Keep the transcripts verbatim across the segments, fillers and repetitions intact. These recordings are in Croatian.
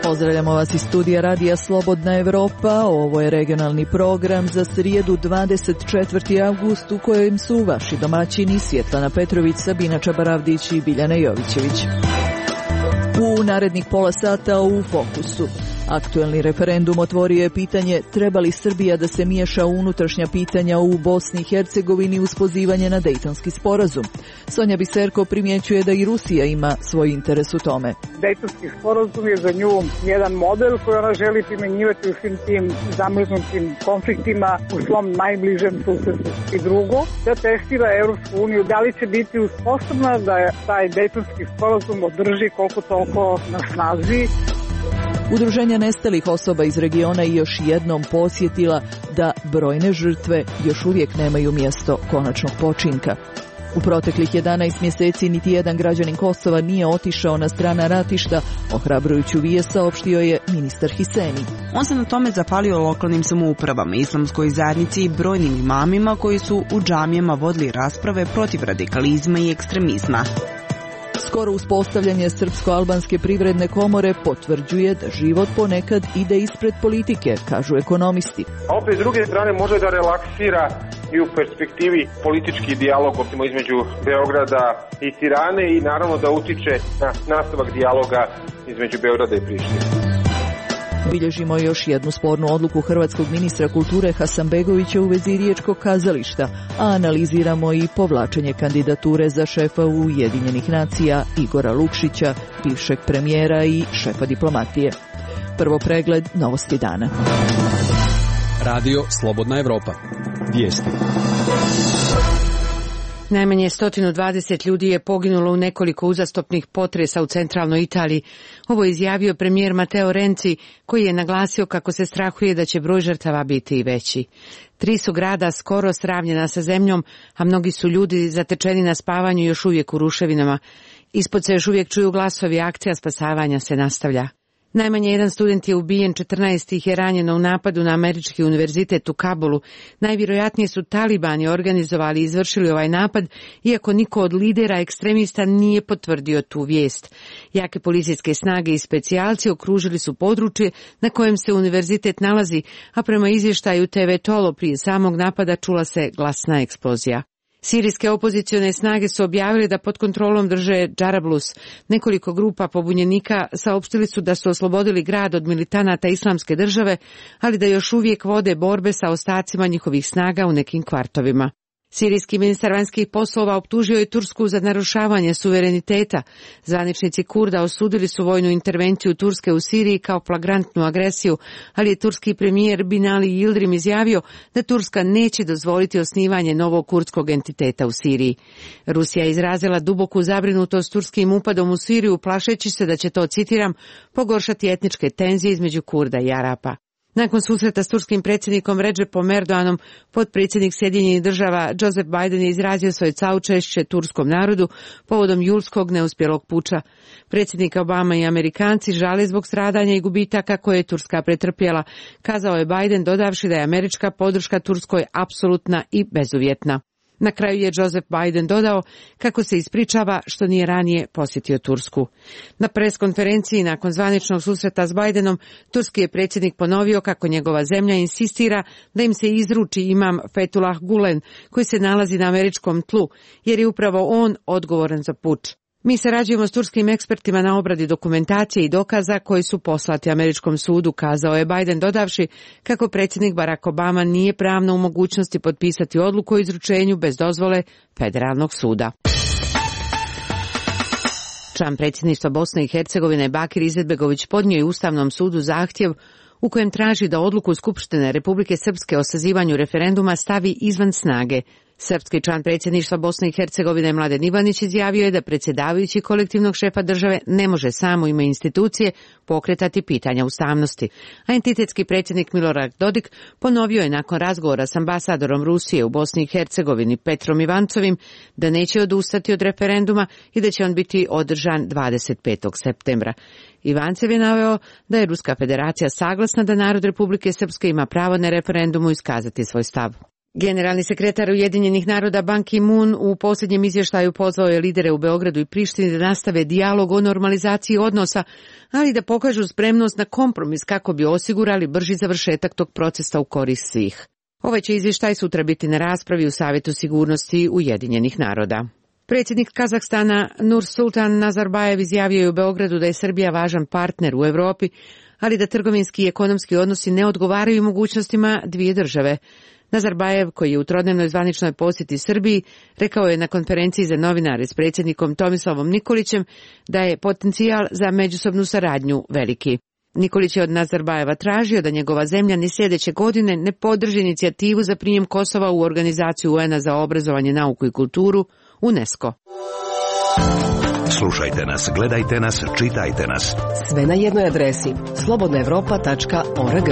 Pozdravljamo vas iz studija Radija Slobodna Evropa. Ovo je regionalni program za srijedu dvadeset četvrti avgust u kojem su vaši domaćini Svjetlana Petrović, Sabina Čabaravdić i Biljana Jovićević. U narednih pola sata u fokusu. Aktuelni referendum otvorio je pitanje treba li Srbija da se miješa u unutrašnja pitanja u Bosni i Hercegovini uz pozivanje na Dejtonski sporazum. Sonja Biserko primjećuje da i Rusija ima svoj interes u tome. Dejtonski sporazum je za nju jedan model koji ona želi primjenjivati u svim tim zamrznutim konfliktima u svom najbližem susjedstvu. I drugo, da testira Europsku uniju da li će biti sposobna da taj Dejtonski sporazum održi koliko toliko na snazi. Udruženja nestalih osoba iz regiona i još jednom podsjetila da brojne žrtve još uvijek nemaju mjesto konačnog počinka. U proteklih jedanaest mjeseci niti jedan građanin Kosova nije otišao na strana ratišta, ohrabrujuću vijest saopštio je ministar Hiseni. On se na tome zapalio lokalnim samoupravama, islamskoj zajednici i brojnim imamima koji su u džamijama vodili rasprave protiv radikalizma i ekstremizma. Skoro uspostavljanje Srpsko-albanske privredne komore potvrđuje da život ponekad ide ispred politike, kažu ekonomisti. A opet s druge strane može da relaksira i u perspektivi politički dijalog između Beograda i Tirane i naravno da utiče na nastavak dijaloga između Beograda i Prištine. Bilježimo još jednu spornu odluku hrvatskog ministra kulture Hasanbegovića u vezi riječkog kazališta, a analiziramo i povlačenje kandidature za šefa Ujedinjenih nacija Igora Lukšića, bivšeg premijera i šefa diplomatije. Prvo pregled novosti dana. Radio Slobodna Evropa. Vijesti. Najmanje sto dvadeset ljudi je poginulo u nekoliko uzastopnih potresa u centralnoj Italiji. Ovo je izjavio premijer Matteo Renzi, koji je naglasio kako se strahuje da će broj žrtava biti i veći. Tri su grada skoro sravnjena sa zemljom, a mnogi su ljudi zatečeni na spavanju još uvijek u ruševinama. Ispod se još uvijek čuju glasovi, akcija spasavanja se nastavlja. Najmanje jedan student je ubijen, četrnaest ih je ranjeno u napadu na američki univerzitet u Kabulu. Najvjerojatnije su talibani organizovali i izvršili ovaj napad, iako niko od lidera ekstremista nije potvrdio tu vijest. Jake policijske snage i specijalci okružili su područje na kojem se univerzitet nalazi, a prema izvještaju te ve Tolo prije samog napada čula se glasna eksplozija. Sirijske opozicione snage su objavili da pod kontrolom drže Džarablus. Nekoliko grupa pobunjenika saopštili su da su oslobodili grad od militanata Islamske države, ali da još uvijek vode borbe sa ostacima njihovih snaga u nekim kvartovima. Sirijski ministar vanjskih poslova optužio je Tursku za narušavanje suvereniteta. Zvaničnici Kurda osudili su vojnu intervenciju Turske u Siriji kao flagrantnu agresiju, ali je turski premijer Binali Yildirim izjavio da Turska neće dozvoliti osnivanje novog kurdskog entiteta u Siriji. Rusija je izrazila duboku zabrinutost turskim upadom u Siriju, plašeći se da će to, citiram, pogoršati etničke tenzije između Kurda i Arapa. Nakon susreta s turskim predsjednikom Recepom Erdoganom, potpredsjednik Sjedinjenih država Joseph Biden je izrazio svoje saučešće turskom narodu povodom julskog neuspjelog puča. Predsjednik Obama i Amerikanci žale zbog stradanja i gubitaka koje je Turska pretrpjela, kazao je Biden dodavši da je američka podrška Turskoj apsolutna i bezuvjetna. Na kraju je Joseph Biden dodao kako se ispričava što nije ranije posjetio Tursku. Na pres konferenciji nakon zvaničnog susreta s Bidenom, turski je predsjednik ponovio kako njegova zemlja insistira da im se izruči imam Fethullah Gulen, koji se nalazi na američkom tlu, jer je upravo on odgovoran za puč. Mi sarađujemo s turskim ekspertima na obradi dokumentacije i dokaza koji su poslati američkom sudu, kazao je Biden dodavši kako predsjednik Barack Obama nije pravno u mogućnosti potpisati odluku o izručenju bez dozvole federalnog suda. Član predsjedništva Bosne i Hercegovine Bakir Izetbegović podnio je Ustavnom sudu zahtjev u kojem traži da odluku Skupštine Republike Srpske o sazivanju referenduma stavi izvan snage. Srpski član predsjedništva Bosne i Hercegovine Mladen Ivanić izjavio je da predsjedavajući kolektivnog šefa države ne može sam u ime institucije pokretati pitanja ustavnosti. A entitetski predsjednik Milorad Dodik ponovio je nakon razgovora s ambasadorom Rusije u Bosni i Hercegovini Petrom Ivancovim da neće odustati od referenduma i da će on biti održan dvadeset petog septembra. Ivancev je naveo da je Ruska federacija saglasna da narod Republike Srpske ima pravo na referendumu iskazati svoj stav. Generalni sekretar Ujedinjenih naroda Ban Ki-moon u posljednjem izvještaju pozvao je lidere u Beogradu i Prištini da nastave dijalog o normalizaciji odnosa, ali da pokažu spremnost na kompromis kako bi osigurali brži završetak tog procesa u korist svih. Ovaj će izvještaj sutra biti na raspravi u Savjetu sigurnosti Ujedinjenih naroda. Predsjednik Kazahstana Nursultan Nazarbajev izjavio je u Beogradu da je Srbija važan partner u Europi, ali da trgovinski i ekonomski odnosi ne odgovaraju mogućnostima dvije države. Nazarbajev, koji je u trodnevnoj zvaničnoj posjeti Srbiji, rekao je na konferenciji za novinare s predsjednikom Tomislavom Nikolićem da je potencijal za međusobnu saradnju veliki. Nikolić je od Nazarbajeva tražio da njegova zemlja ni sljedeće godine ne podrži inicijativu za prijem Kosova u organizaciju U N A za obrazovanje, nauku i kulturu, UNESCO. Slušajte nas, gledajte nas, čitajte nas. Sve na jednoj adresi slobodna evropa tačka org.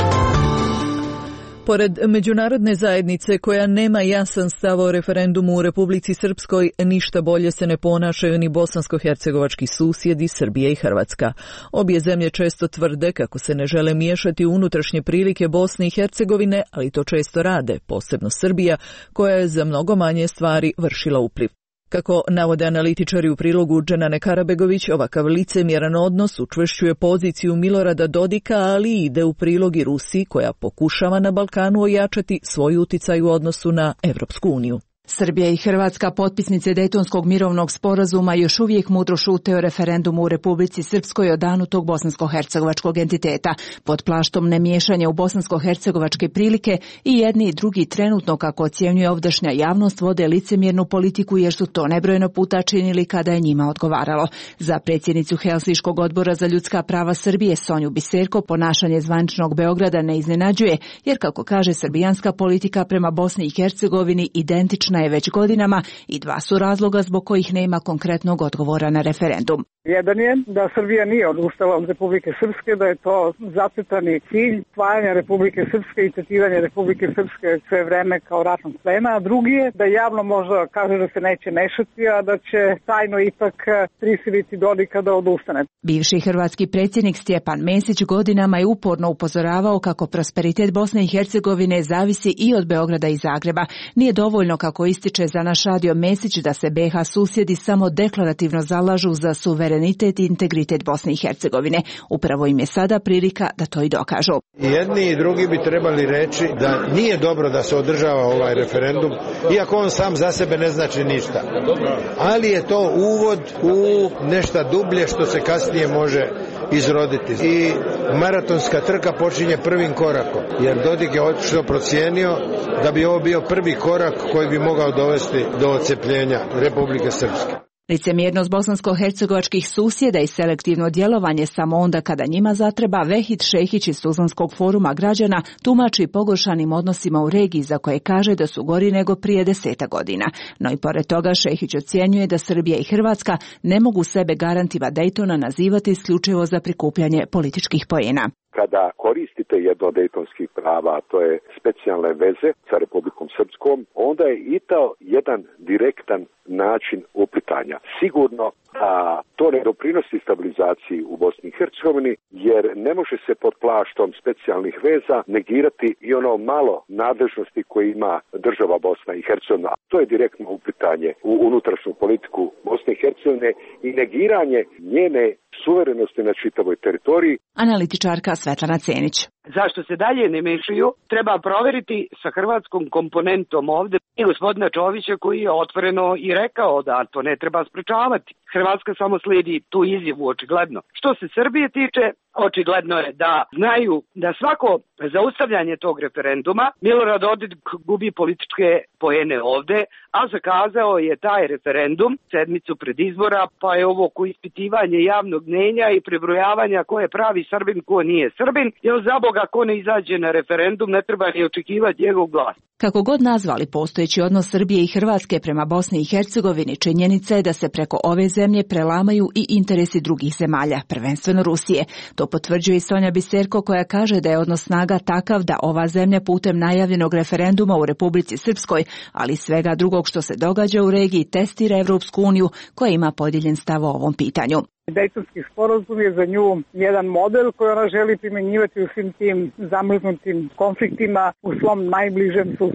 Pored međunarodne zajednice koja nema jasan stav o referendumu u Republici Srpskoj, ništa bolje se ne ponašaju ni bosansko-hercegovački susjedi Srbija i Hrvatska. Obje zemlje često tvrde kako se ne žele miješati u unutrašnje prilike Bosne i Hercegovine, ali to često rade, posebno Srbija, koja je za mnogo manje stvari vršila upliv. Kako navode analitičari u prilogu Dženane Karabegović, ovakav licemjeran odnos učvršćuje poziciju Milorada Dodika, ali ide u prilog i Rusiji, koja pokušava na Balkanu ojačati svoj uticaj u odnosu na Evropsku uniju. Srbija i Hrvatska, potpisnice Dejtonskog mirovnog sporazuma, još uvijek mudro šute o referendumu u Republici Srpskoj o danu tog bosansko-hercegovačkog entiteta. Pod plaštom nemiješanja u bosansko-hercegovačke prilike i jedni i drugi trenutno, kako ocjenjuje ovdašnja javnost, vode licemjernu politiku jer su to nebrojeno puta činili kada je njima odgovaralo. Za predsjednicu Helsinškog odbora za ljudska prava Srbije Sonju Biserko ponašanje zvaničnog Beograda ne iznenađuje, jer kako kaže srbijanska politika prema Bosni i Hercegovini identična je već godinama i dva su razloga zbog kojih nema konkretnog odgovora na referendum. Jedan je da Srbija nije odustala od Republike Srpske, da je to zacrtani cilj stvaranja Republike Srpske i tretiranje Republike Srpske sve vreme kao ratnog plena, a drugi je da javno možda kaže da se neće mešati, a da će tajno ipak prisiliti Dodika da odustane. Bivši hrvatski predsjednik Stjepan Mesić godinama je uporno upozoravao kako prosperitet Bosne i Hercegovine zavisi i od Beograda i Zagreba. Nije dovoljno, kako ističe za naš radio Mesić, da se B H susjedi samo deklarativno zalažu za suverenitet i integritet Bosne i Hercegovine. Upravo im je sada prilika da to i dokažu. Jedni i drugi bi trebali reći da nije dobro da se održava ovaj referendum, iako on sam za sebe ne znači ništa. Ali je to uvod u nešto dublje što se kasnije može izroditi. I maratonska trka počinje prvim korakom, jer Dodik je očito procijenio da bi ovo bio prvi korak koji bi mogao dovesti do odcepljenja Republike Srpske. Licemjernost bosansko-hercegovačkih susjeda i selektivno djelovanje samo onda kada njima zatreba, Vehid Šehić iz Tuzlanskog foruma građana tumači pogoršanim odnosima u regiji za koje kaže da su gori nego prije deseta godina. No i pored toga Šehić ocjenjuje da Srbija i Hrvatska ne mogu sebe garantima Dejtona nazivati isključivo za prikupljanje političkih poena. Kada koristite jedno od dejtonskih prava, a to je specijalne veze sa Republikom Srpskom, onda je i to jedan direktan način uplitanja. Sigurno da to ne doprinosi stabilizaciji u Bosni i Hercegovini, jer ne može se pod plaštom specijalnih veza negirati i ono malo nadležnosti koje ima država Bosna i Hercegovina. To je direktno uplitanje u unutrašnju politiku Bosne i Hercegovine i negiranje njene suverenosti na čitavoj teritoriji. Analitičarka Svetlana Cenić. Zašto se dalje ne mešaju, treba proveriti sa hrvatskom komponentom ovde i gospodina Čovića, koji je otvoreno i rekao da to ne treba sprečavati. Hrvatska samo slijedi tu izjavu očigledno. Što se Srbije tiče, očigledno je da znaju da svako zaustavljanje tog referenduma Milorad Dodik gubi političke poene ovde, a zakazao je taj referendum sedmicu pred izbora, pa je ovo ko ispitivanje javnog mnjenja i prebrojavanja ko je pravi Srbin, ko nije Srbin, jer za Boga ko ne izađe na referendum ne treba ni očekivati njegov glas. Kako god nazvali postojeći odnos Srbije i Hrvatske prema Bosni i Hercegovini, činjenica je da se preko ove zemlje prelamaju i interesi drugih zemalja, prvenstveno Rusije. To potvrđuje i Sonja Biserko, koja kaže da je odnos snaga takav da ova zemlja putem najavljenog referenduma u Republici Srpskoj, ali svega drugog što se događa u regiji, testira Evropsku uniju, koja ima podijeljen stav o ovom pitanju. Dejtonski sporazum je za nju jedan model koji ona želi primjenjivati u svim tim zamrznutim konfliktima u svom najbližem susjedstvu.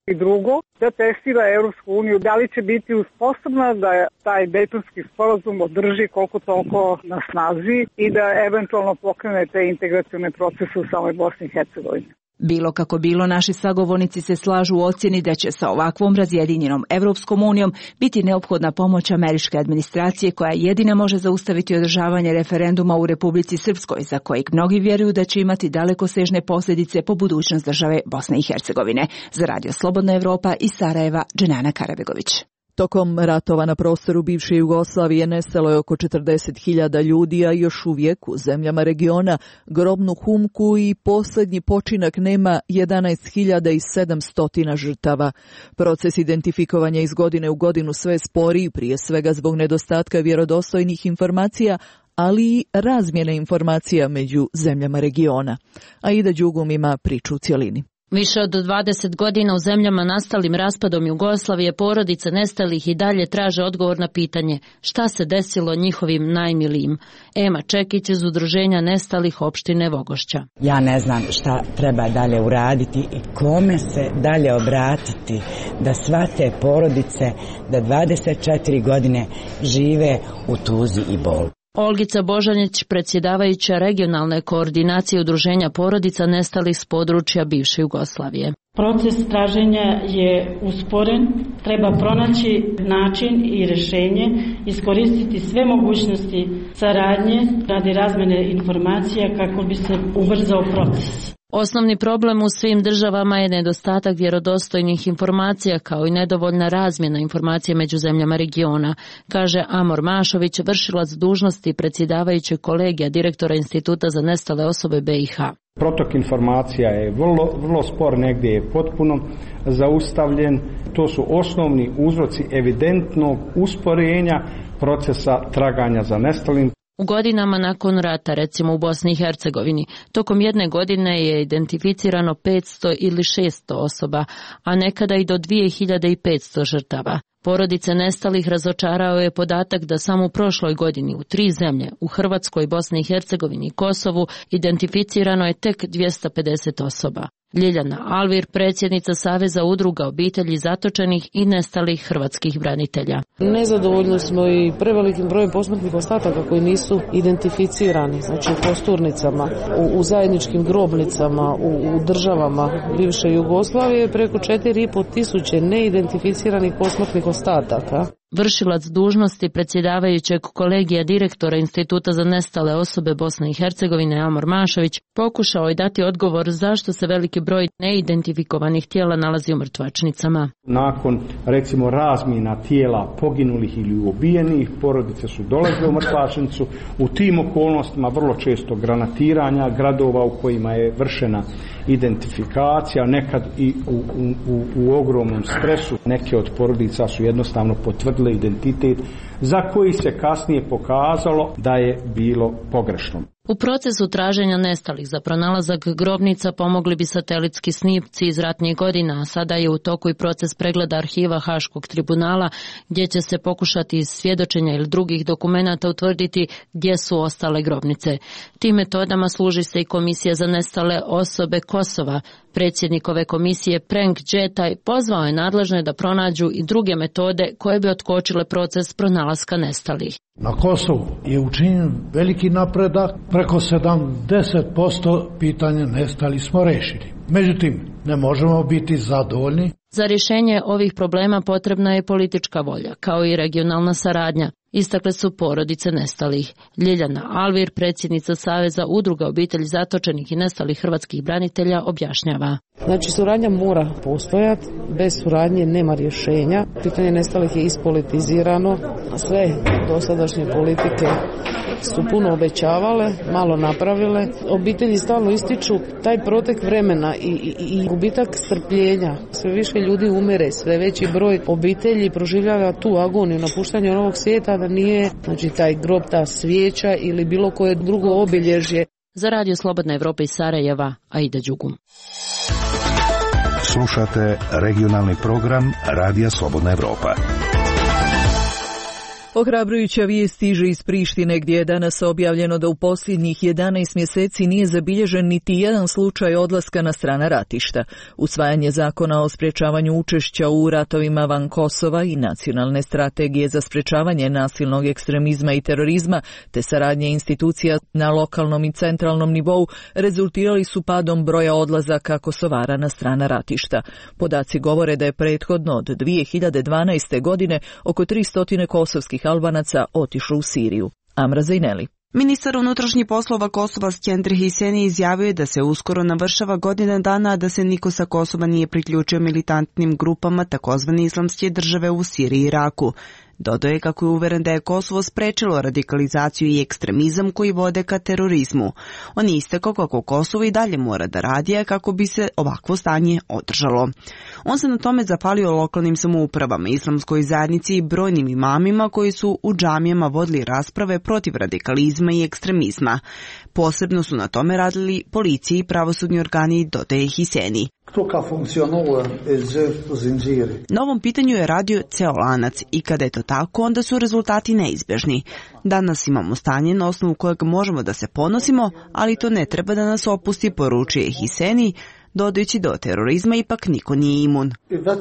I drugo, da testira Evropsku uniju, da li će biti sposobna da taj Dejtonski sporazum održi koliko toliko na snazi i da eventualno pokrene te integracione procese u samoj Bosni i Hercegovini. Bilo kako bilo, naši sagovornici se slažu u ocjeni da će sa ovakvom razjedinjenom Evropskom unijom biti neophodna pomoć američke administracije koja jedina može zaustaviti održavanje referenduma u Republici Srpskoj, za kojeg mnogi vjeruju da će imati dalekosežne posljedice po budućnost države Bosne i Hercegovine. Za Radio Slobodna Evropa iz Sarajeva, Dženana Karabegović. Tokom ratova na prostoru bivše Jugoslavije nestalo je oko četrdeset hiljada ljudi, a još uvijek u zemljama regiona grobnu humku i posljednji počinak nema jedanaest hiljada sedamsto žrtava. Proces identifikovanja iz godine u godinu sve sporiji, prije svega zbog nedostatka vjerodostojnih informacija, ali i razmjene informacija među zemljama regiona. Aida Đugum ima priču u cjelini. Više od dvadeset godina u zemljama nastalim raspadom Jugoslavije porodice nestalih i dalje traže odgovor na pitanje šta se desilo njihovim najmilijim. Ema Čekić iz Udruženja nestalih opštine Vogošća. Ja ne znam šta treba dalje uraditi i kome se dalje obratiti da shvate porodice da dvadeset četiri godine žive u tuzi i bolu. Olgica Božanić, predsjedavajuća regionalne koordinacije Udruženja porodica nestalih s područja bivše Jugoslavije. Proces traženja je usporen, treba pronaći način i rješenje, iskoristiti sve mogućnosti saradnje radi razmjene informacija kako bi se ubrzao proces. Osnovni problem u svim državama je nedostatak vjerodostojnih informacija kao i nedovoljna razmjena informacija među zemljama regiona, kaže Amor Mašović, vršilac dužnosti predsjedavajućeg kolegija direktora Instituta za nestale osobe B i H. Protok informacija je vrlo, vrlo spor, negdje je potpuno zaustavljen. To su osnovni uzroci evidentnog usporenja procesa traganja za nestalim. U godinama nakon rata, recimo u Bosni i Hercegovini, tokom jedne godine je identificirano petsto ili šesto osoba, a nekada i do dvije hiljade petsto žrtava. Porodice nestalih razočarao je podatak da samo u prošloj godini u tri zemlje, u Hrvatskoj, Bosni i Hercegovini i Kosovu, identificirano je tek dvjesto pedeset osoba. Ljiljana Alvir, predsjednica Saveza udruga obitelji zatočenih i nestalih hrvatskih branitelja. Nezadovoljni smo i prevelikim brojem posmrtnih ostataka koji nisu identificirani, znači u kosturnicama, u, u zajedničkim grobnicama, u, u državama bivše Jugoslavije, preko četiri i pol tisuće neidentificiranih posmrtnih ostataka. Vršilac dužnosti predsjedavajućeg kolegija direktora Instituta za nestale osobe Bosne i Hercegovine Amor Mašović pokušao je dati odgovor zašto se veliki broj neidentifikovanih tijela nalazi u mrtvačnicama. Nakon recimo razmjena tijela poginulih ili ubijenih, porodice su dolazile u mrtvačnicu. U tim okolnostima vrlo često granatiranja gradova u kojima je vršena identifikacija, nekad i u, u, u, u ogromnom stresu. Neke od porodica su jednostavno potvrdile identitet za koji se kasnije pokazalo da je bilo pogrešno. U procesu traženja nestalih za pronalazak grobnica pomogli bi satelitski snimci iz ratnih godina, a sada je u toku i proces pregleda arhiva Haškog tribunala, gdje će se pokušati iz svjedočenja ili drugih dokumenata utvrditi gdje su ostale grobnice. Tim metodama služi se i Komisija za nestale osobe Kosova. Predsjednik ove komisije Prenk Džetaj pozvao je nadležne da pronađu i druge metode koje bi otkočile proces pronalaska nestalih. Na Kosovu je učinjen veliki napredak, preko sedamdeset posto pitanja nestalih smo rešili. Međutim, ne možemo biti zadovoljni. Za rješenje ovih problema potrebna je politička volja, kao i regionalna saradnja, istakle su porodice nestalih. Ljiljana Alvir, predsjednica Saveza udruga obitelji zatočenih i nestalih hrvatskih branitelja, objašnjava. Znači, suradnja mora postojati, bez suradnje nema rješenja. Pitanje nestalih je ispolitizirano, sve dosadašnje politike su puno obećavale, malo napravile. Obitelji stalno ističu taj protek vremena i, i, i gubitak strpljenja. Sve više ljudi umire, sve veći broj obitelji proživljava tu agoniju napuštanja novog svijeta, da nije, znači, taj grob, ta svijeća ili bilo koje drugo obilježje. Za Radio Slobodna Evropa iz Sarajeva, Aida Đugum. Slušate regionalni program Radija Slobodna Evropa. Ohrabrujuća vijest stiže iz Prištine gdje je danas objavljeno da u posljednjih jedanaest mjeseci nije zabilježen niti jedan slučaj odlaska na strana ratišta. Usvajanje zakona o sprječavanju učešća u ratovima van Kosova i nacionalne strategije za sprječavanje nasilnog ekstremizma i terorizma te saradnje institucija na lokalnom i centralnom nivou rezultirali su padom broja odlazaka Kosovara na strana ratišta. Podaci govore da je prethodno od dvije hiljade dvanaeste. godine oko tristo kosovskih Albanaca otišlo u Siriju. Amra Zejneli. Ministar unutrašnjih poslova Kosova Skender Hiseni izjavio je da se uskoro navršava godina dana, a da se niko sa Kosova nije priključio militantnim grupama takozvane islamske države u Siriji i Iraku. Dodao je kako je uveren da je Kosovo sprečilo radikalizaciju i ekstremizam koji vode ka terorizmu. On je istakao kako Kosovo i dalje mora da radi kako bi se ovakvo stanje održalo. On se na tome zahvalio lokalnim samoupravama, islamskoj zajednici i brojnim imamima koji su u džamijama vodili rasprave protiv radikalizma i ekstremizma. Posebno su na tome radili policija i pravosudni organi, dodaje Hiseni. Na ovom pitanju je radio ceo lanac i kada je to tako, onda su rezultati neizbežni. Danas imamo stanje na osnovu kojeg možemo da se ponosimo, ali to ne treba da nas opusti, poručuje Hiseni, dodajući do terorizma ipak niko nije imun.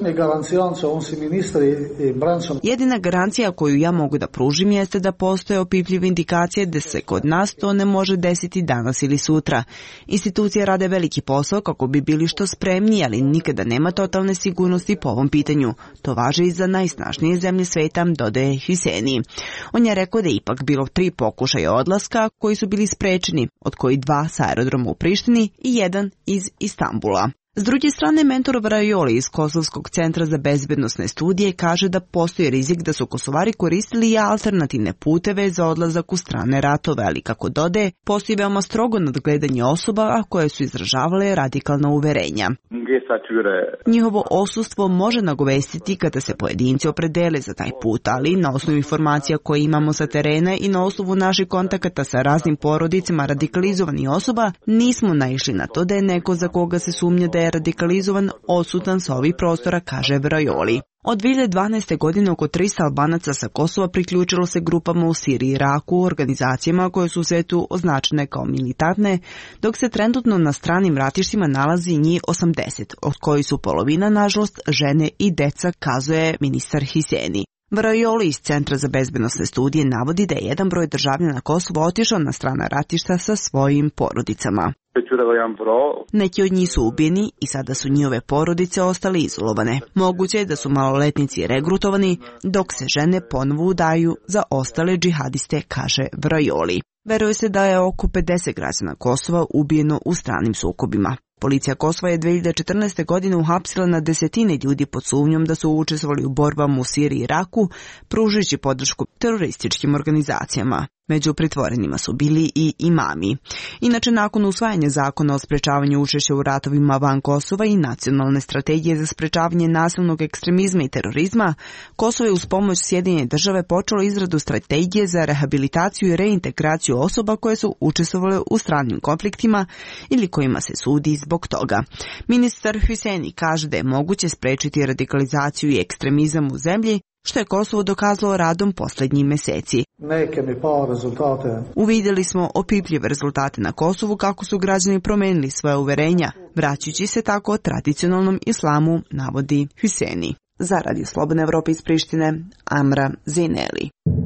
Jedina garancija koju ja mogu da pružim jeste da postoje opipljive indikacije da se kod nas to ne može desiti danas ili sutra. Institucije rade veliki posao kako bi bili što spremniji, ali nikada nema totalne sigurnosti po ovom pitanju. To važi i za najsnažnije zemlje sveta, dodaje Hiseni. On je rekao da je ipak bilo tri pokušaja odlaska koji su bili sprečeni, od koji dva sa aerodroma u Prištini i jedan iz Istanbula. S druge strane, mentor Vrajoli iz Kosovskog centra za bezbednosne studije kaže da postoji rizik da su Kosovari koristili i alternativne puteve za odlazak u strane ratove, ali kako dodaje, postoji veoma strogo nadgledanje osoba koje su izražavale radikalna uverenja. Njihovo osustvo može nagovestiti kada se pojedinci opredele za taj put, ali na osnovu informacija koje imamo sa terena i na osnovu naših kontakata sa raznim porodicama radikalizovanih osoba, nismo naišli na to da je neko za koga se sumnja da je radikalizovan odsutan sa ovih prostora, kaže Vrajoli. Od dvije hiljade dvanaeste. godine oko tristo Albanaca sa Kosova priključilo se grupama u Siriji i Iraku, organizacijama koje su u svetu označene kao militantne, dok se trenutno na stranim ratištima nalazi njih osamdeset, od kojih su polovina, nažalost, žene i deca, kazuje ministar Hiseni. Vrajoli iz Centra za bezbednosne studije navodi da je jedan broj državljana Kosova otišao na strana ratišta sa svojim porodicama. Neki od njih su ubijeni i sada su njihove porodice ostale izolovane. Moguće je da su maloletnici regrutovani, dok se žene ponovo udaju za ostale džihadiste, kaže Vrajoli. Veruje se da je oko pedeset građana Kosova ubijeno u stranim sukobima. Policija Kosova je dvije hiljade četrnaeste. godine uhapsila na desetine ljudi pod sumnjom da su učestvovali u borbama u Siriji i Iraku, pružajući podršku terorističkim organizacijama. Među pritvorenima su bili i imami. Inače, nakon usvajanja zakona o sprečavanju učešća u ratovima van Kosova i nacionalne strategije za sprečavanje nasilnog ekstremizma i terorizma, Kosovo je uz pomoć Sjedinjenih država počelo izradu strategije za rehabilitaciju i reintegraciju osoba koje su učestvovale u stranim konfliktima ili kojima se sudi zbog toga. Ministar Hiseni kaže da je moguće sprečiti radikalizaciju i ekstremizam u zemlji, što je Kosovo dokazalo radom posljednjih meseci. Uvidjeli smo opipljive rezultate na Kosovu kako su građani promenili svoje uverenja, vraćajući se tako tradicionalnom islamu, navodi Hiseni. Za Radio Slobodne Evrope iz Prištine, Amra Zejneli.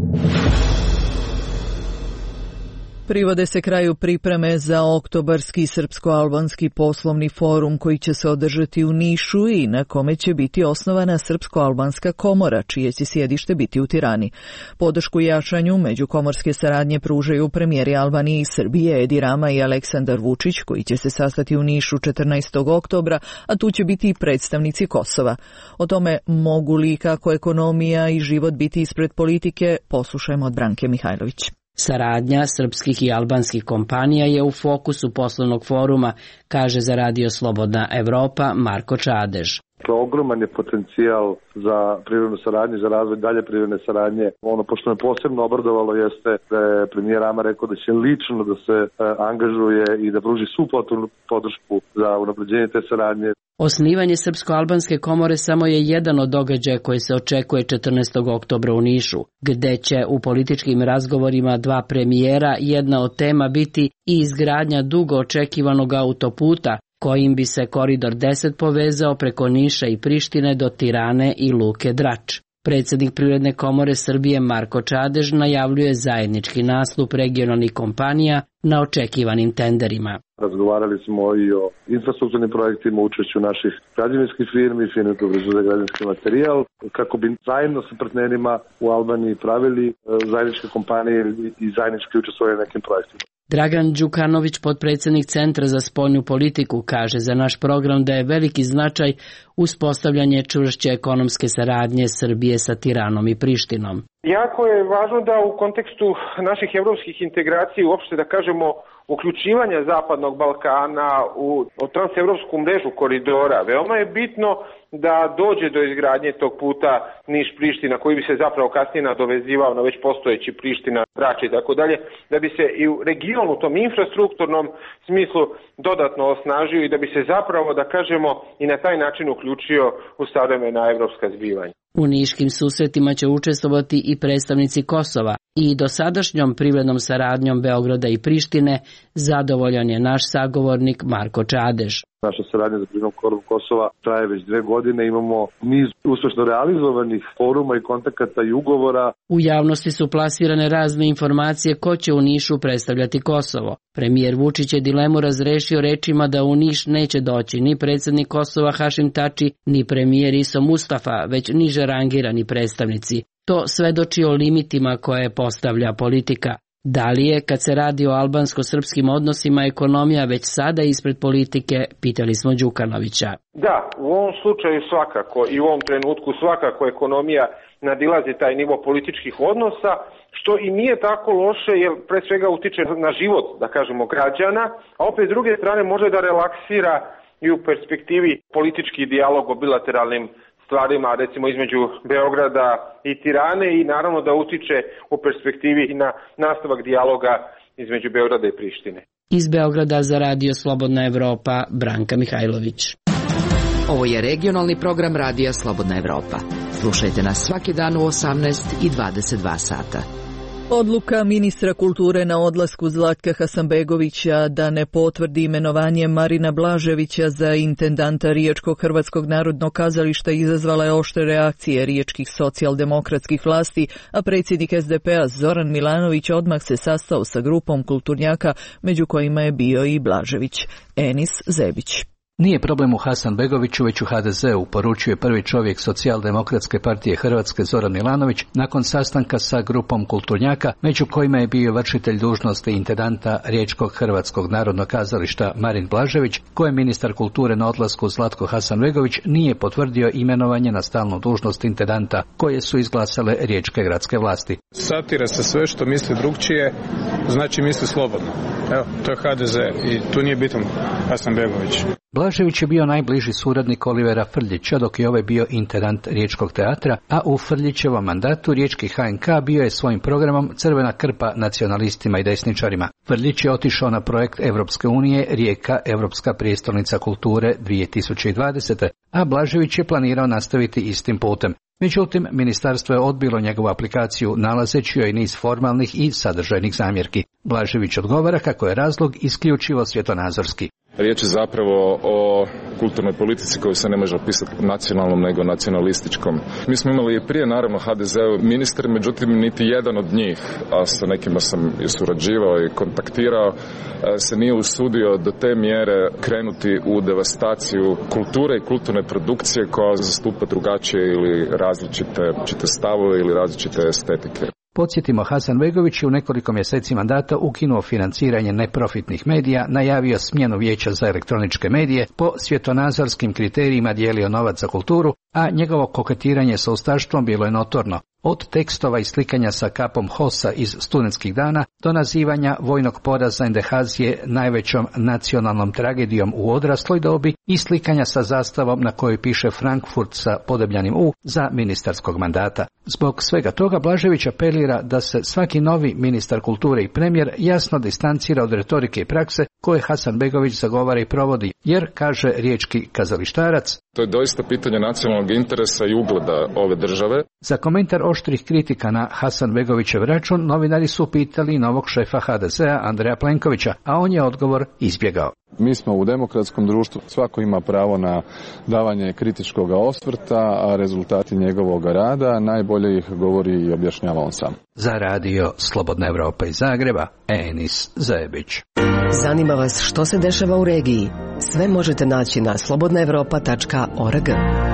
Privode se kraju pripreme za oktobarski srpsko-albanski poslovni forum koji će se održati u Nišu i na kome će biti osnovana Srpsko-albanska komora, čije će sjedište biti u Tirani. Podršku jačanju međukomorske saradnje pružaju premijeri Albanije i Srbije Edi Rama i Aleksandar Vučić, koji će se sastati u Nišu četrnaestog oktobra, a tu će biti i predstavnici Kosova. O tome mogu li kako ekonomija i život biti ispred politike, poslušajmo od Branke Mihajlović. Saradnja srpskih i albanskih kompanija je u fokusu poslovnog foruma, kaže za Radio Slobodna Evropa Marko Čadež. Ogroman je potencijal za privrednu saradnju, za razvoj dalje privredne saradnje. Ono pošto me posebno obradovalo jeste da je premijer Rama rekao da će lično da se e, angažuje i da pruži svu potrebnu podršku za unapređenje te saradnje. Osnivanje Srpsko-albanske komore samo je jedan od događaja koji se očekuje četrnaestog oktobra u Nišu, gde će u političkim razgovorima dva premijera jedna od tema biti i izgradnja dugo očekivanog autoputa, kojim bi se Koridor deset povezao preko Niša i Prištine do Tirane i Luke Drač. Predsjednik Privredne komore Srbije Marko Čadež najavljuje zajednički nastup regionalnih kompanija na očekivanim tenderima. Razgovarali smo i o infrastrukturnim projektima, učešću naših građevinskih firmi, firmi koje proizvode građevinski materijal, kako bi zajedno sa partnerima u Albaniji pravili zajedničke kompanije i zajednički učestvovali nekim projektima. Dragan Đukanović, potpredsjednik Centra za spoljnu politiku, kaže za naš program da je veliki značaj uspostavljanje čvršće ekonomske saradnje Srbije sa Tiranom i Prištinom. Jako je važno da u kontekstu naših evropskih integracija uopšte da kažemo uključivanja Zapadnog Balkana u, u transevropsku mrežu koridora. Veoma je bitno da dođe do izgradnje tog puta Niš-Priština koji bi se zapravo kasnije nadovezivao na već postojeći Priština, Drač i tako dalje, da bi se i u regionu, u tom infrastrukturnom smislu dodatno osnažio i da bi se zapravo, da kažemo, i na taj način uključio u savremena evropska zbivanja. U niškim susretima će učestvovati i predstavnici Kosova i dosadašnjom privrednom saradnjom Beograda i Prištine zadovoljan je naš sagovornik Marko Čadež. Naša saradnja za privrednom korom Kosova traje već dve godine, imamo niz uspešno realizovanih foruma i kontakata i ugovora. U javnosti su plasirane razne informacije ko će u Nišu predstavljati Kosovo. Premijer Vučić je dilemu razrešio rečima da u Niš neće doći ni predsjednik Kosova Hašim Tači, ni premijer Iso Mustafa, već niže rangirani predstavnici. To svedoči o limitima koje postavlja politika. Da li je, kad se radi o albansko-srpskim odnosima, ekonomija već sada ispred politike, pitali smo Đukanovića. Da, u ovom slučaju svakako i u ovom trenutku svakako ekonomija nadilazi taj nivo političkih odnosa, što i nije tako loše jer pre svega utiče na život, da kažemo, građana, a opet s druge strane može da relaksira i u perspektivi politički dijalog o bilateralnim stvarima, recimo između Beograda i Tirane i naravno da utiče u perspektivi i na nastavak dijaloga između Beograda i Prištine. Iz Beograda za Radio Slobodna Evropa, Branka Mihajlović. Ovo je regionalni program Radija Slobodna Evropa. Slušajte nas svaki dan u osamnaest i dvadeset dva sata. Odluka ministra kulture na odlasku Zlatka Hasanbegovića da ne potvrdi imenovanje Marina Blaževića za intendanta Riječkog Hrvatskog narodnog kazališta izazvala je oštre reakcije riječkih socijaldemokratskih vlasti, a predsjednik es de pe a Zoran Milanović odmah se sastao sa grupom kulturnjaka, među kojima je bio i Blažević. Enis Zebić. Nije problem u Hasanbegoviću, već u ha de zeu, poručuje prvi čovjek Socijaldemokratske partije Hrvatske Zoran Milanović nakon sastanka sa grupom kulturnjaka, među kojima je bio vršitelj dužnosti intendanta Riječkog Hrvatskog narodnog kazališta Marin Blažević, koje ministar kulture na odlasku Zlatko Hasanbegović nije potvrdio imenovanje na stalnu dužnost intendanta koje su izglasale riječke gradske vlasti. Satira se sve što misli drugčije, znači misli slobodno. Evo, to je ha de ze i tu nije bitan Hasanbegović. Blažević je bio najbliži suradnik Olivera Frljića, dok je ovaj bio intendant Riječkog teatra, a u Frljićevom mandatu riječki ha en ka bio je svojim programom crvena krpa nacionalistima i desničarima. Frljić je otišao na projekt Evropske unije Rijeka, Evropska prijestolnica kulture dvije tisuće dvadesete. a Blažević je planirao nastaviti istim putem. Međutim, ministarstvo je odbilo njegovu aplikaciju nalazeći joj niz formalnih i sadržajnih zamjerki. Blažević odgovara kako je razlog isključivo svjetonazorski. Riječ je zapravo o kulturnoj politici koju se ne može opisati nacionalnom nego nacionalističkom. Mi smo imali i prije naravno ha de ze ministre, međutim niti jedan od njih, a sa nekima sam i surađivao i kontaktirao, se nije usudio do te mjere krenuti u devastaciju kulture i kulturne produkcije koja zastupa drugačije ili različite, različite stavove ili različite estetike. Podsjetimo, Hasanbegović je u nekoliko mjeseci mandata ukinuo financiranje neprofitnih medija, najavio smjenu vijeća za elektroničke medije, po svjetonazorskim kriterijima dijelio novac za kulturu, a njegovo koketiranje sa ustaštvom bilo je notorno. od tekstova i slikanja sa kapom Hossa iz studentskih dana do nazivanja vojnog poraza Endehazije najvećom nacionalnom tragedijom u odrasloj dobi i slikanja sa zastavom na kojoj piše Frankfurt sa podebljanim U za ministarskog mandata. Zbog svega toga Blažević apelira da se svaki novi ministar kulture i premijer jasno distancira od retorike i prakse koje Hasanbegović zagovara i provodi, jer, kaže riječki kazalištarac, to je doista pitanje nacionalnog interesa i ugleda ove države. Za komentar oštrih kritika na Hasanbegovićev račun novinari su pitali novog šefa ha de zea Andreja Plenkovića, a on je odgovor izbjegao. Mi smo u demokratskom društvu, svako ima pravo na davanje kritičkog osvrta, a rezultati njegovog rada najbolje ih govori i objašnjava on sam. Za radio Slobodna Evropa iz Zagreba, Enis Zajebić. Zanima vas što se dešava u regiji? Sve možete naći na slobodna evropa tačka org.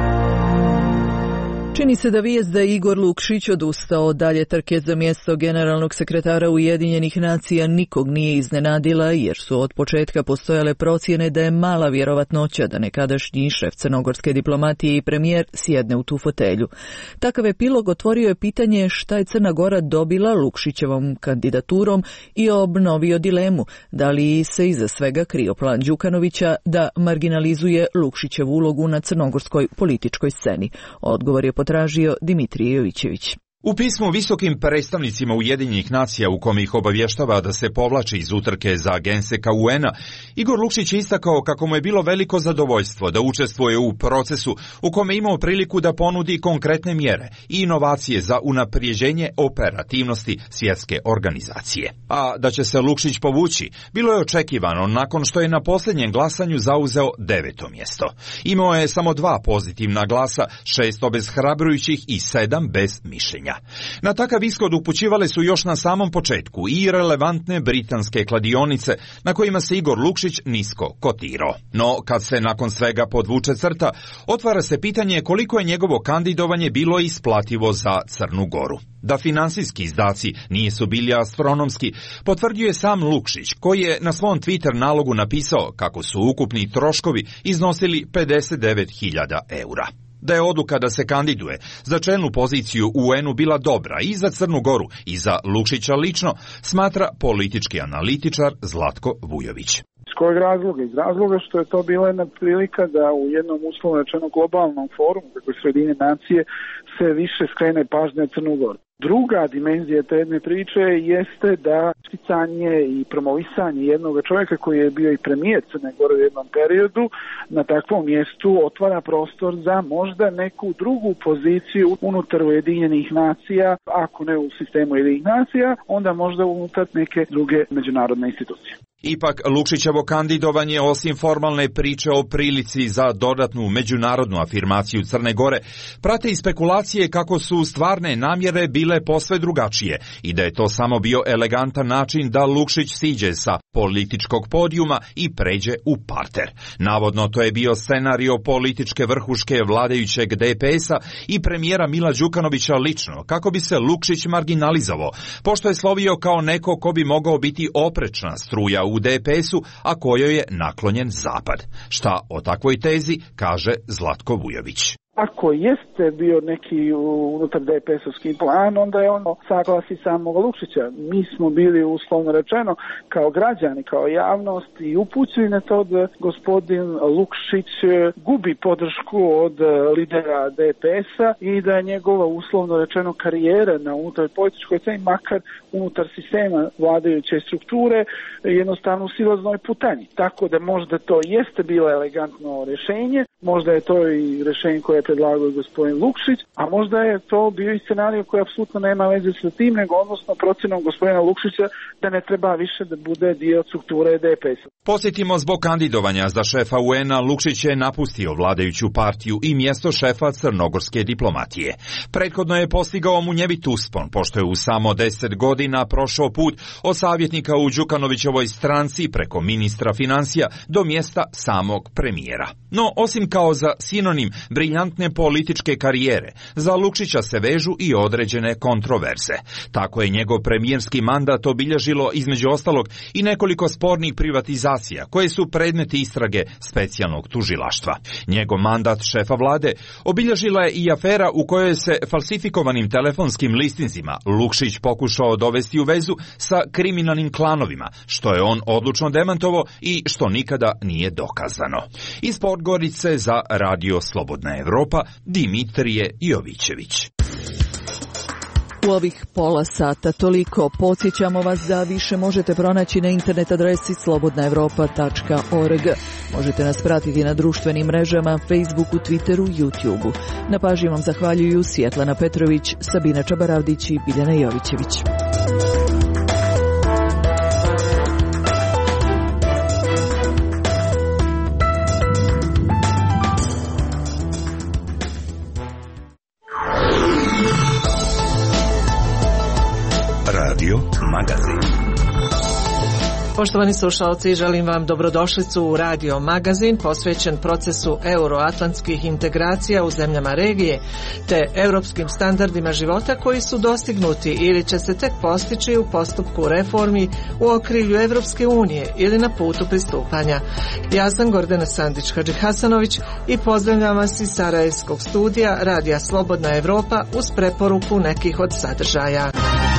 Čini se da vijest da je Igor Lukšić odustao od dalje trke za mjesto generalnog sekretara Ujedinjenih nacija nikog nije iznenadila, jer su od početka postojale procjene da je mala vjerovatnoća da nekadašnji šef crnogorske diplomatije i premijer sjedne u tu fotelju. Takav epilog otvorio je pitanje šta je Crna Gora dobila Lukšićevom kandidaturom i obnovio dilemu da li se iza svega krio plan Đukanovića da marginalizuje Lukšićevu ulogu na crnogorskoj političkoj sceni. Odgovor je potražio Dimitrije Jovićević. U pismu visokim predstavnicima Ujedinjenih nacija u kom ih obavještava da se povlači iz utrke za genseka U N-a, Igor Lukšić je istakao kako mu je bilo veliko zadovoljstvo da učestvuje u procesu u kome je imao priliku da ponudi konkretne mjere i inovacije za unaprijeđenje operativnosti svjetske organizacije. A da će se Lukšić povući, bilo je očekivano nakon što je na posljednjem glasanju zauzeo deveto mjesto. Imao je samo dva pozitivna glasa, šest obeshrabrujućih i sedam bez mišljenja. Na takav ishod upućivale su još na samom početku i relevantne britanske kladionice na kojima se Igor Lukšić nisko kotirao. No, kad se nakon svega podvuče crta, otvara se pitanje koliko je njegovo kandidovanje bilo isplativo za Crnu Goru. Da finansijski izdaci nisu bili astronomski, potvrđuje sam Lukšić, koji je na svom Twitter nalogu napisao kako su ukupni troškovi iznosili pedeset devet hiljada eura. Da je odluka da se kandiduje za čelnu poziciju u U N-u bila dobra i za Crnu Goru i za Lukšića lično, smatra politički analitičar Zlatko Vujović. Iz kojeg razloga? Iz razloga što je to bila jedna prilika da u jednom uslovno rečeno globalnom forumu, kako su Ujedinjene nacije, se više skrene pažnja Crnu Goru. Druga dimenzija te jedne priče jeste da isticanje i promovisanje jednog čovjeka koji je bio i premijer Crne Gore u jednom periodu na takvom mjestu otvara prostor za možda neku drugu poziciju unutar Ujedinjenih nacija, ako ne u sistemu Ujedinjenih nacija, onda možda unutar neke druge međunarodne institucije. Ipak, Lukšićevo kandidovanje, osim formalne priče o prilici za dodatnu međunarodnu afirmaciju Crne Gore, prate i spekulacije kako su stvarne namjere bile posve drugačije i da je to samo bio elegantan način da Lukšić siđe sa političkog podijuma i pređe u parter. Navodno, to je bio scenario političke vrhuške vladajućeg D P S-a i premijera Mila Đukanovića lično, kako bi se Lukšić marginalizovao, pošto je slovio kao neko ko bi mogao biti oprečna struja u D P S-u, a kojoj je naklonjen zapad. Šta o takvoj tezi kaže Zlatko Vujović. Ako jeste bio neki unutar D P S-ovski plan, onda je ono saglasi samog Lukšića. Mi smo bili uslovno rečeno kao građani, kao javnost i upućeni na to da gospodin Lukšić gubi podršku od lidera D P S-a i da je njegova uslovno rečeno karijera na unutar političkoj sceni, makar unutar sistema vladajuće strukture, jednostavno u silaznoj putanji. Tako da možda to jeste bilo elegantno rješenje, možda je to i rješenje koje je predlagao gospodin Lukšić, a možda je to bio i scenarij koji apsolutno nema veze sa tim, nego odnosno procjenom gospodina Lukšića da ne treba više da bude dio strukture D P S-a. Posjetimo, zbog kandidovanja za šefa U N-a, Lukšić je napustio vladajuću partiju i mjesto šefa crnogorske diplomatije. Prethodno je postigao munjevit uspon, pošto je u samo deset godina prošao put od savjetnika u Đukanovićevoj stranci preko ministra financija do mjesta samog premijera. No, osim kao za sinonim briljantne političke karijere. Za Lukšića se vežu i određene kontroverze. Tako je njegov premijerski mandat obilježilo između ostalog i nekoliko spornih privatizacija koje su predmeti istrage specijalnog tužilaštva. Njegov mandat šefa vlade obilježila je i afera u kojoj se falsifikovanim telefonskim listinzima Lukšić pokušao dovesti u vezu sa kriminalnim klanovima, što je on odlučno demantovao i što nikada nije dokazano. Iz Podgorice za Radio Slobodna Evropa, Dimitrije Jovićević. U ovih pola sata toliko. Podsjećamo vas da više možete pronaći na internet adresi slobodna evropa tačka org. Možete nas pratiti na društvenim mrežama, Facebooku, Twitteru, YouTubeu. Na pažnji vam zahvaljuju Svjetlana Petrović, Sabina Čabaravdić i Biljana Jovićević. Radio Magazin. Poštovani slušalci, želim vam dobrodošlicu u Radio Magazin posvećen procesu euroatlantskih integracija u zemljama regije te europskim standardima života koji su dostignuti ili će se tek postići u postupku reformi u okrilju Evropske unije ili na putu pristupanja. Ja sam Gordana Sandić-Hadžihasanović i pozdravljam vas iz Sarajevskog studija Radija Slobodna Evropa uz preporuku nekih od sadržaja.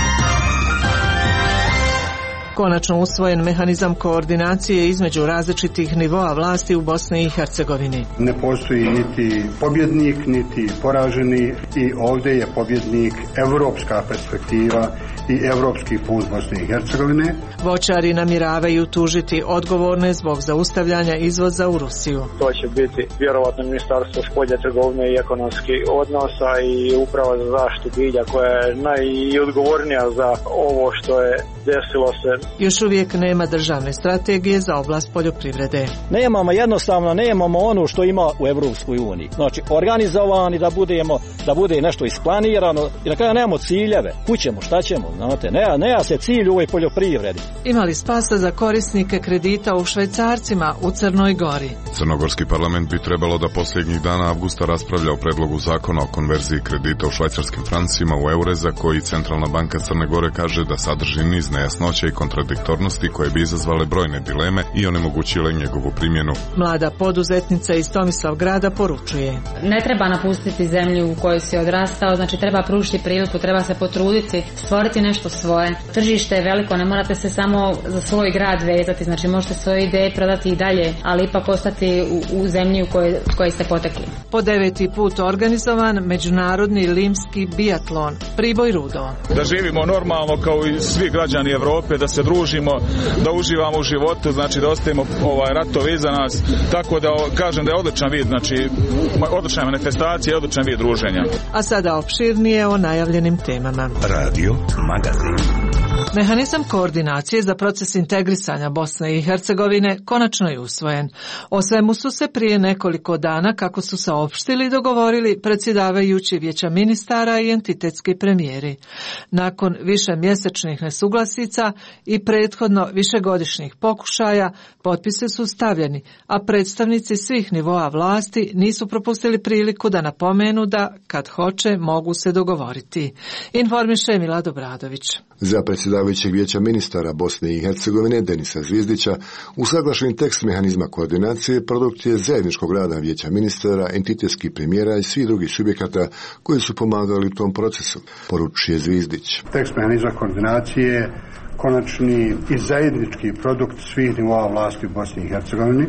Konačno usvojen mehanizam koordinacije između različitih nivoa vlasti u Bosni i Hercegovini. Ne postoji niti pobjednik, niti poraženi i ovdje je pobjednik evropska perspektiva i evropski put Bosne i Hercegovine. Voćari namiravaju tužiti odgovorne zbog zaustavljanja izvoza u Rusiju. To će biti vjerovatno Ministarstvo spoljne trgovine i ekonomskih odnosa i Uprava za zaštitu bilja koja je najodgovornija za ovo što je desilo se. Još uvijek nema državne strategije za oblast poljoprivrede. Nemamo, jednostavno nemamo ono što ima u Evropskoj uniji. Znači, organizovani da budemo, da bude nešto isplanirano i na kraju nemamo ciljeve. Kućemo, šta ćemo, znate, nema, nema se cilj u ovoj poljoprivredi. Imali spasa za korisnike kredita u švajcarcima u Crnoj Gori. Crnogorski parlament bi trebalo da posljednjih dana avgusta raspravlja o predlogu zakona o konverziji kredita u švajcarskim francima u eure za koji Centralna banka Crne Gore kaže da sadrži niz nejasnoća i kontradiktornosti koje bi izazvale brojne dileme i onemogućile njegovu primjenu. Mlada poduzetnica iz Tomislavgrada poručuje: ne treba napustiti zemlju u kojoj si odrastao, znači treba pružiti priliku, treba se potruditi, stvoriti nešto svoje. Tržište je veliko, ne morate se samo za svoj grad vezati, znači možete svoje ideje prodati i dalje, ali ipak ostati u, u zemlji u kojoj, kojoj ste potekli. Po deveti put organizovan međunarodni limski biatlon Priboj Rudo. Da živimo normalno kao i svi građani Evrope, da se družimo, da uživamo u životu, znači da ostavimo ovaj ratove iza nas, tako da kažem da je odličan vid, znači odlična manifestacija i odličan vid druženja. A sada opširnije o najavljenim temama. Radio Magazin. Mehanizam koordinacije za proces integrisanja Bosne i Hercegovine konačno je usvojen. O svemu su se prije nekoliko dana, kako su saopštili, dogovorili predsjedavajući Vijeća ministara i entitetski premijeri. Nakon više mjesečnih nesuglasica i prethodno višegodišnjih pokušaja, potpisi su stavljeni, a predstavnici svih nivoa vlasti nisu propustili priliku da napomenu da, kad hoće, mogu se dogovoriti. Informiše Milad Obradović. Za predsjedavajućeg Vijeća ministara Bosne i Hercegovine Denisa Zvizdića usaglašen tekst mehanizma koordinacije produkt je zajedničkog rada Vijeća ministara, entitetskih premijera i svih drugih subjekata koji su pomagali u tom procesu, poručuje Zvizdić. Tekst mehanizma koordinacije konačni i zajednički produkt svih nivoa vlasti u Bosni i Hercegovini,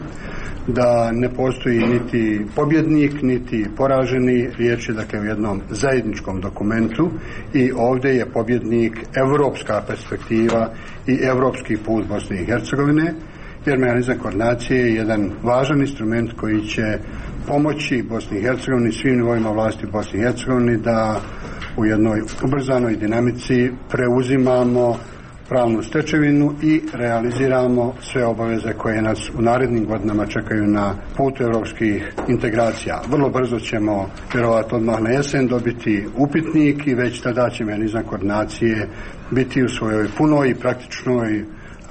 da ne postoji niti pobjednik, niti poraženi, riječ je dakle u jednom zajedničkom dokumentu i ovdje je pobjednik evropska perspektiva i evropski put Bosne i Hercegovine, jer mehanizam koordinacije je jedan važan instrument koji će pomoći Bosni i Hercegovini, svim nivoima vlasti u Bosni i Hercegovini da u jednoj ubrzanoj dinamici preuzimamo pravnu stečevinu i realiziramo sve obaveze koje nas u narednim godinama čekaju na putu europskih integracija. Vrlo brzo ćemo, vjerovatno odmah na jesen, dobiti upitnik i već tada će mehanizam koordinacije biti u svojoj punoj i praktičnoj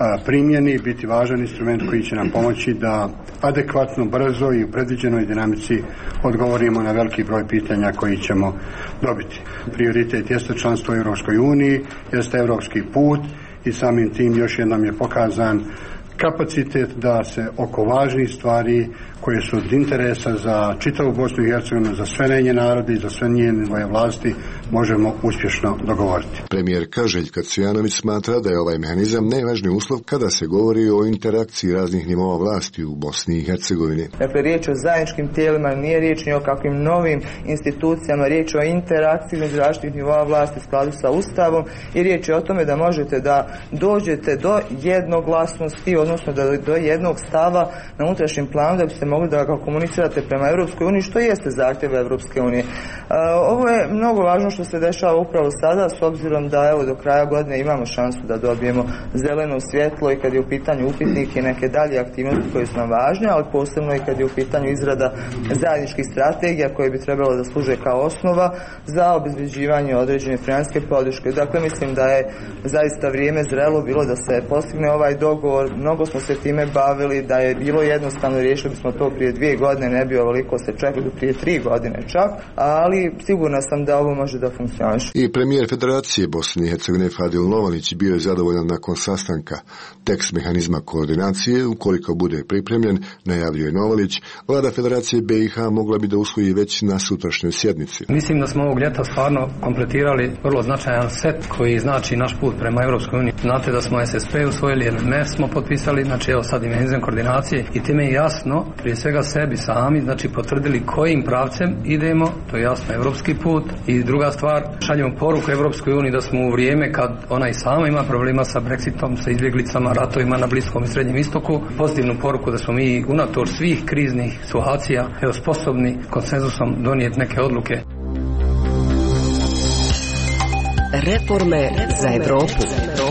primjeni, biti važan instrument koji će nam pomoći da adekvatno, brzo i u predviđenoj dinamici odgovorimo na veliki broj pitanja koji ćemo dobiti. Prioritet jeste članstvo u Europskoj uniji, jeste europski put i samim tim još jednom je pokazan kapacitet da se oko važnih stvari koje su od interesa za čitavu Bosnu i Hercegovinu, za sve njene narode i za sve njene svoje vlasti možemo uspješno dogovoriti. Premijerka Željka Cvijanović smatra da je ovaj mehanizam najvažniji uslov kada se govori o interakciji raznih nivoa vlasti u Bosni i Hercegovini. Dakle, riječ o zajedničkim tijelima, nije riječ ni o kakvim novim institucijama, riječ o interakciji među različitih nivoa vlasti u skladu sa Ustavom i riječ je o tome da možete da dođete do jednoglasnosti, odnosno da do jednog stava na unutrašnjem planu da bi se mogli da ga komunicirate prema Europskoj uniji, što jeste zahtjev Europske unije. Ovo je mnogo važno što se dešava upravo sada, s obzirom da evo do kraja godine imamo šansu da dobijemo zeleno svjetlo i kad je u pitanju upitnik i neke dalje aktivnosti koje su nam važne, ali posebno i kad je u pitanju izrada zajedničkih strategija koje bi trebalo da služe kao osnova za obezbeđivanje određene financijske podrške. Dakle, mislim da je zaista vrijeme zrelo bilo da se postigne ovaj dogovor. Mnogo smo se time bavili, da je bilo jednostavno, riješili bismo to prije dvije godine, ne bi ovoliko se čekali prije tri godine čak, ali sigurna sam da ovo može da funkcioniše. I premijer Federacije Bosne i Hercegovine Fadil Novalić bio je zadovoljan nakon sastanka. Tekst mehanizma koordinacije, ukoliko bude pripremljen, najavljuje Novalić, vlada Federacije B i H mogla bi da usvoji već na sutrašnjoj sjednici. Mislim da smo ovog ljeta stvarno kompletirali vrlo značajan set koji znači naš put prema Europskoj uniji. Znate da smo S S P usvojili, M M F smo potpisali, znači evo sad i mehanizam koordinacije i time je jasno, prije svega sebi sami, znači potvrdili kojim pravcem idemo, to je jasno evropski put. I druga stvar, šaljemo poruku Evropskoj uniji da smo u vrijeme kad ona i sama ima problema sa Brexitom, sa izbjeglicama, ratovima na Bliskom i Srednjem istoku, pozitivnu poruku da smo mi unatoč svih kriznih situacija evo sposobni konsenzusom donijeti neke odluke. Reforme za Evropu.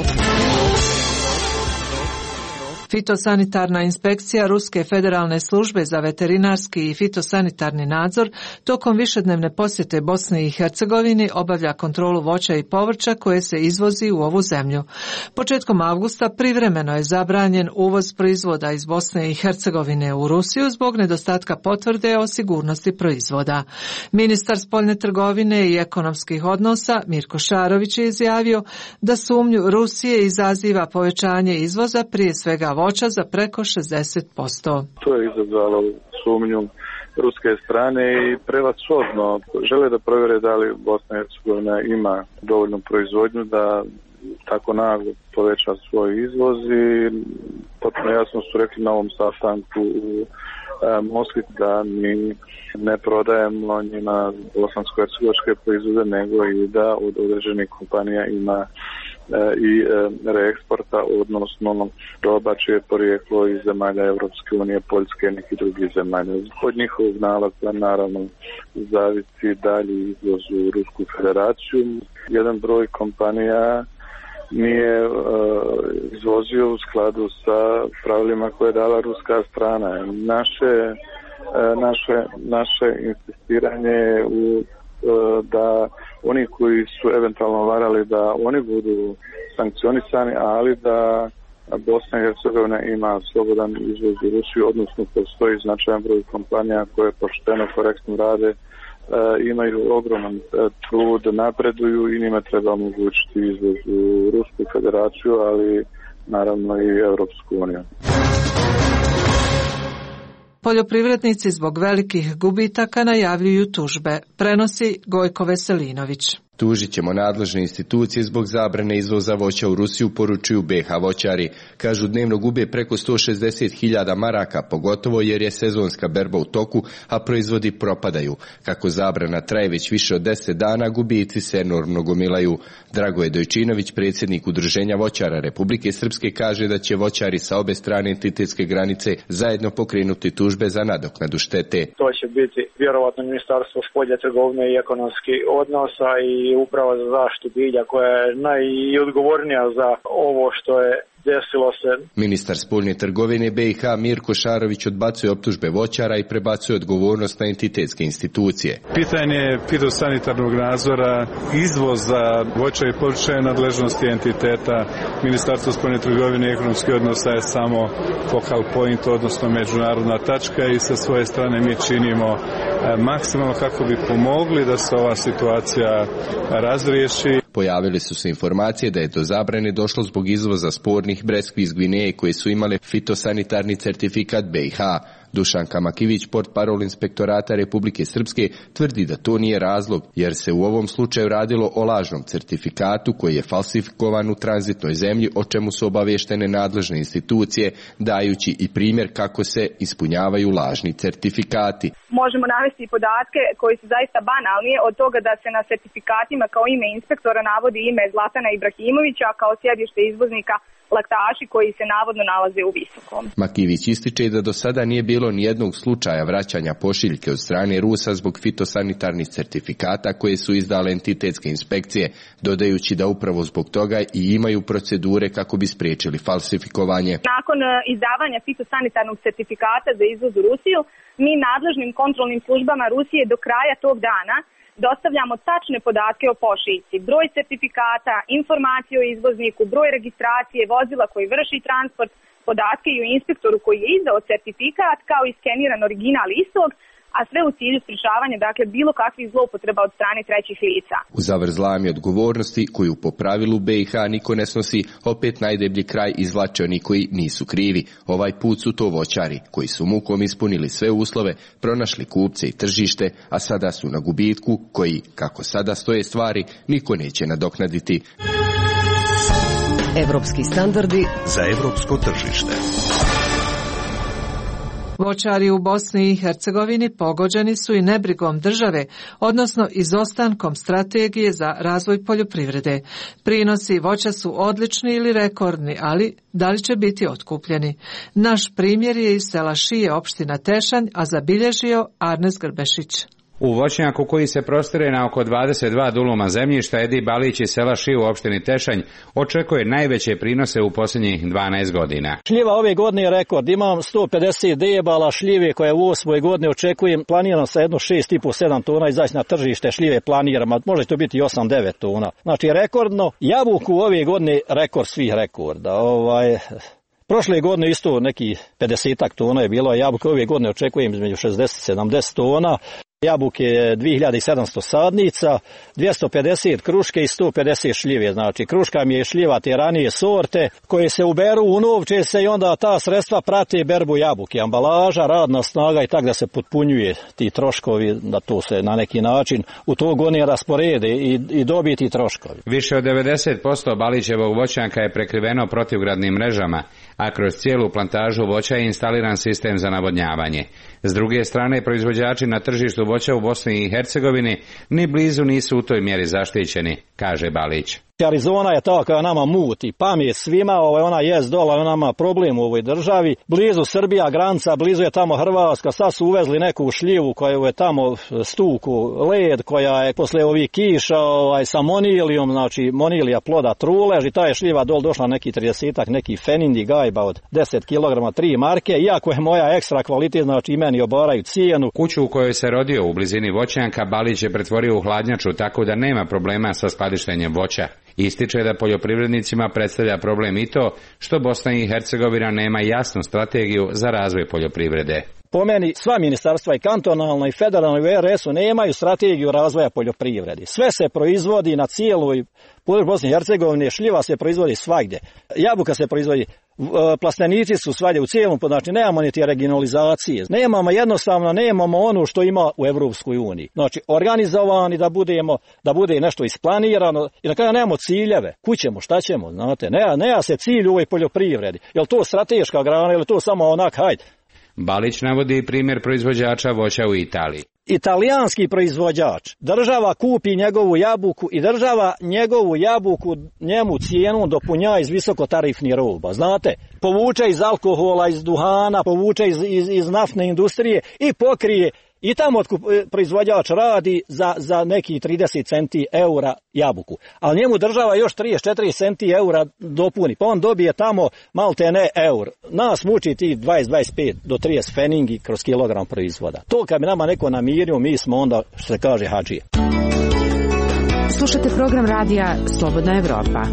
Fitosanitarna inspekcija Ruske federalne službe za veterinarski i fitosanitarni nadzor tokom višednevne posjete Bosni i Hercegovini obavlja kontrolu voća i povrća koje se izvozi u ovu zemlju. Početkom avgusta privremeno je zabranjen uvoz proizvoda iz Bosne i Hercegovine u Rusiju zbog nedostatka potvrde o sigurnosti proizvoda. Ministar spoljne trgovine i ekonomskih odnosa Mirko Šarović je izjavio da sumnju Rusije izaziva povećanje izvoza prije svega voća za preko šezdeset posto. To je izazvalo sumnju ruske strane i prevashodno žele da provjere da li Bosna i Hercegovina ima dovoljnu proizvodnju da tako naglo poveća svoj izvoz i potpuno jasno su rekli na ovom sastanku u Moskvi da mi ne prodajemo njima bosansko-hercegovačke proizvode, nego i da od određenih kompanija ima i reeksporta, odnosno roba čije porijeklo iz zemalja Europske unije, Poljske i nekih drugih zemalja. Od njihovog nalaza naravno zavisi dalji izvoz u Rusku federaciju. Jedan broj kompanija nije uh, izvozio u skladu sa pravilima koje je dala ruska strana. Naše, uh, naše, naše insistiranje u da oni koji su eventualno varali da oni budu sankcionisani, ali da Bosna i Hercegovina ima slobodan izvoz u Rusiju, odnosno postoji značajan broj kompanija koje pošteno, korektno rade, e, imaju ogroman trud, napreduju i njima treba omogućiti izvoz u Rusku federaciju, ali naravno i Europsku uniju. Poljoprivrednici zbog velikih gubitaka najavljuju tužbe, prenosi Gojko Veselinović. Tužit ćemo nadležne institucije zbog zabrane izvoza voća u Rusiju, poručuju B H voćari. Kažu dnevno gube preko sto šezdeset hiljada maraka, pogotovo jer je sezonska berba u toku, a proizvodi propadaju. Kako zabrana traje već više od deset dana, gubici se enormno gomilaju. Dragoje Dojčinović, predsjednik Udruženja voćara Republike Srpske, kaže da će voćari sa obe strane entitetske granice zajedno pokrenuti tužbe za nadoknadu štete. To će biti vjerovatno Ministarstvo spoljne trgovine i ekonomskih odnosa i Uprava za zaštitu bilja koja je najodgovornija za ovo što je desilo se. Ministar spoljne trgovine B i H Mirko Šarović odbacuje optužbe voćara i prebacuje odgovornost na entitetske institucije. Pitanje fitosanitarnog nadzora, izvoza voća i povrća je nadležnosti entiteta. Ministarstvo spoljne trgovine i ekonomskih odnosa je samo focal point, odnosno međunarodna tačka, i sa svoje strane mi činimo maksimalno kako bi pomogli da se ova situacija razriješi. Pojavile su se informacije da je do zabrane došlo zbog izvoza spornih breskvi iz Gvineje koje su imale fitosanitarni certifikat B i H. Dušanka Makivić, portparol inspektorata Republike Srpske, tvrdi da to nije razlog, jer se u ovom slučaju radilo o lažnom certifikatu koji je falsifikovan u tranzitnoj zemlji, o čemu su obavještene nadležne institucije, dajući i primjer kako se ispunjavaju lažni certifikati. Možemo navesti i podatke koji su zaista banalni, od toga da se na certifikatima kao ime inspektora navodi ime Zlatana Ibrahimovića kao sjedište izvoznika laktaši koji se navodno nalaze u Visokom. Makivić ističe da do sada nije bilo nijednog slučaja vraćanja pošiljke od strane Rusa zbog fitosanitarnih certifikata koje su izdale entitetske inspekcije, dodajući da upravo zbog toga i imaju procedure kako bi spriječili falsifikovanje. Nakon izdavanja fitosanitarnog certifikata za izvoz u Rusiju, mi nadležnim kontrolnim službama Rusije do kraja tog dana dostavljamo tačne podatke o pošiljci, broj certifikata, informacije o izvozniku, broj registracije vozila koji vrši transport, podatke i o inspektoru koji je izdao certifikat, kao i skeniran original istog, a sve u cilju sprječavanja, dakle, bilo kakvih zloupotreba od strane trećih lica. U zavrzlami odgovornosti, koju po pravilu B i H niko ne snosi, opet najdeblji kraj izvlače oni koji nisu krivi. Ovaj put su to voćari, koji su mukom ispunili sve uslove, pronašli kupce i tržište, a sada su na gubitku, koji, kako sada stoje stvari, niko neće nadoknaditi. Evropski standardi za evropsko tržište. Voćari u Bosni i Hercegovini pogođeni su i nebrigom države, odnosno izostankom strategije za razvoj poljoprivrede. Prinosi voća su odlični ili rekordni, ali da li će biti otkupljeni? Naš primjer je iz sela Šije, opština Tešanj, a zabilježio Arnes Grbešić. U voćnjaku koji se prostire na oko dvadeset dva duluma zemljišta, Edi Balić iz sela Šije u opštini Tešanj očekuje najveće prinose u posljednjih dvanaest godina. Šljiva ove godine je rekord. Imam sto pedeset debala šljive koje u osmoj godini očekujem. Planiram sa jedno šest i po sedam tona izaći na tržište šljive planiram, a može to biti osam devet tona. Znači rekordno. Jabuku ove godine rekord svih rekorda. Ovaj... Prošle godine isto neki pedeset tona je bilo, a jabuke ove godine očekujem između šezdeset sedamdeset tona. Jabuke dvije hiljade sedamsto sadnica, dvjesto pedeset kruške i sto pedeset šljive. Znači, kruška mi je šljiva te ranije sorte koje se uberu, unovče se i onda ta sredstva prate berbu jabuke. Ambalaža, radna snaga i tako da se potpunjuje ti troškovi, da to se na neki način u to godine rasporede i, i dobiti troškovi. Više od devedeset posto Balićevog voćnjaka je prekriveno protivgradnim mrežama, a kroz cijelu plantažu voća je instaliran sistem za navodnjavanje. S druge strane, proizvođači na tržištu voća u Bosni i Hercegovini ni blizu nisu u toj mjeri zaštićeni, kaže Balić. Arizona je ta koja nama muti, pamet svima, ovaj, ona jest dola, ona nama problem u ovoj državi. Blizu Srbija, granica, blizu je tamo Hrvatska, sad su uvezli neku šljivu koja je tamo stuku, led, koja je posle ovih kiša ovaj, sa monilijom, znači monilija ploda trulež i ta je šljiva dol došla neki tridesetak, neki fenindi gajba od deset kilograma, tri marke, iako je moja ekstra kvalitet, znači i meni obaraju cijenu. Kuću u kojoj se rodio u blizini voćnjaka Balić je pretvorio u hladnjaču, tako da nema problema sa skladištenjem voća. Ističe da poljoprivrednicima predstavlja problem i to što Bosna i Hercegovina nema jasnu strategiju za razvoj poljoprivrede. Po meni sva ministarstva i kantonalna i federalna i u er es u nemaju strategiju razvoja poljoprivrede. Sve se proizvodi na cijeloj području Bosne i Hercegovine, šljiva se proizvodi svagdje, jabuka se proizvodi, plastenici su svagdje u cijelom, znači nemamo niti regionalizacije. Nemamo jednostavno, nemamo ono što ima u Evropskoj uniji. Znači organizovani da budemo, da bude nešto isplanirano i na kraju nemamo ciljeve. Kućemo, šta ćemo, znate, nema, nema se cilj u ovoj poljoprivredi. Je li to strateška grana ili to samo onak, hajde. Balić navodi primjer proizvođača voća u Italiji. Italijanski proizvođač, država kupi njegovu jabuku i država njegovu jabuku njemu cijenu dopunja iz visokotarifnih roba. Znate, povuče iz alkohola, iz duhana, povuče iz, iz, iz naftne industrije i pokrije I tamo otkup, proizvođač radi za, za neki trideset centi eura jabuku, ali njemu država još trideset četiri centi eura dopuni, pa on dobije tamo malte ne eur. Nas muči ti dvadeset do dvadeset pet do trideset feningi kroz kilogram proizvoda. To kad bi nama neko namirio, mi smo onda, što se kaže, hadžije. Slušajte program radija Slobodna Evropa.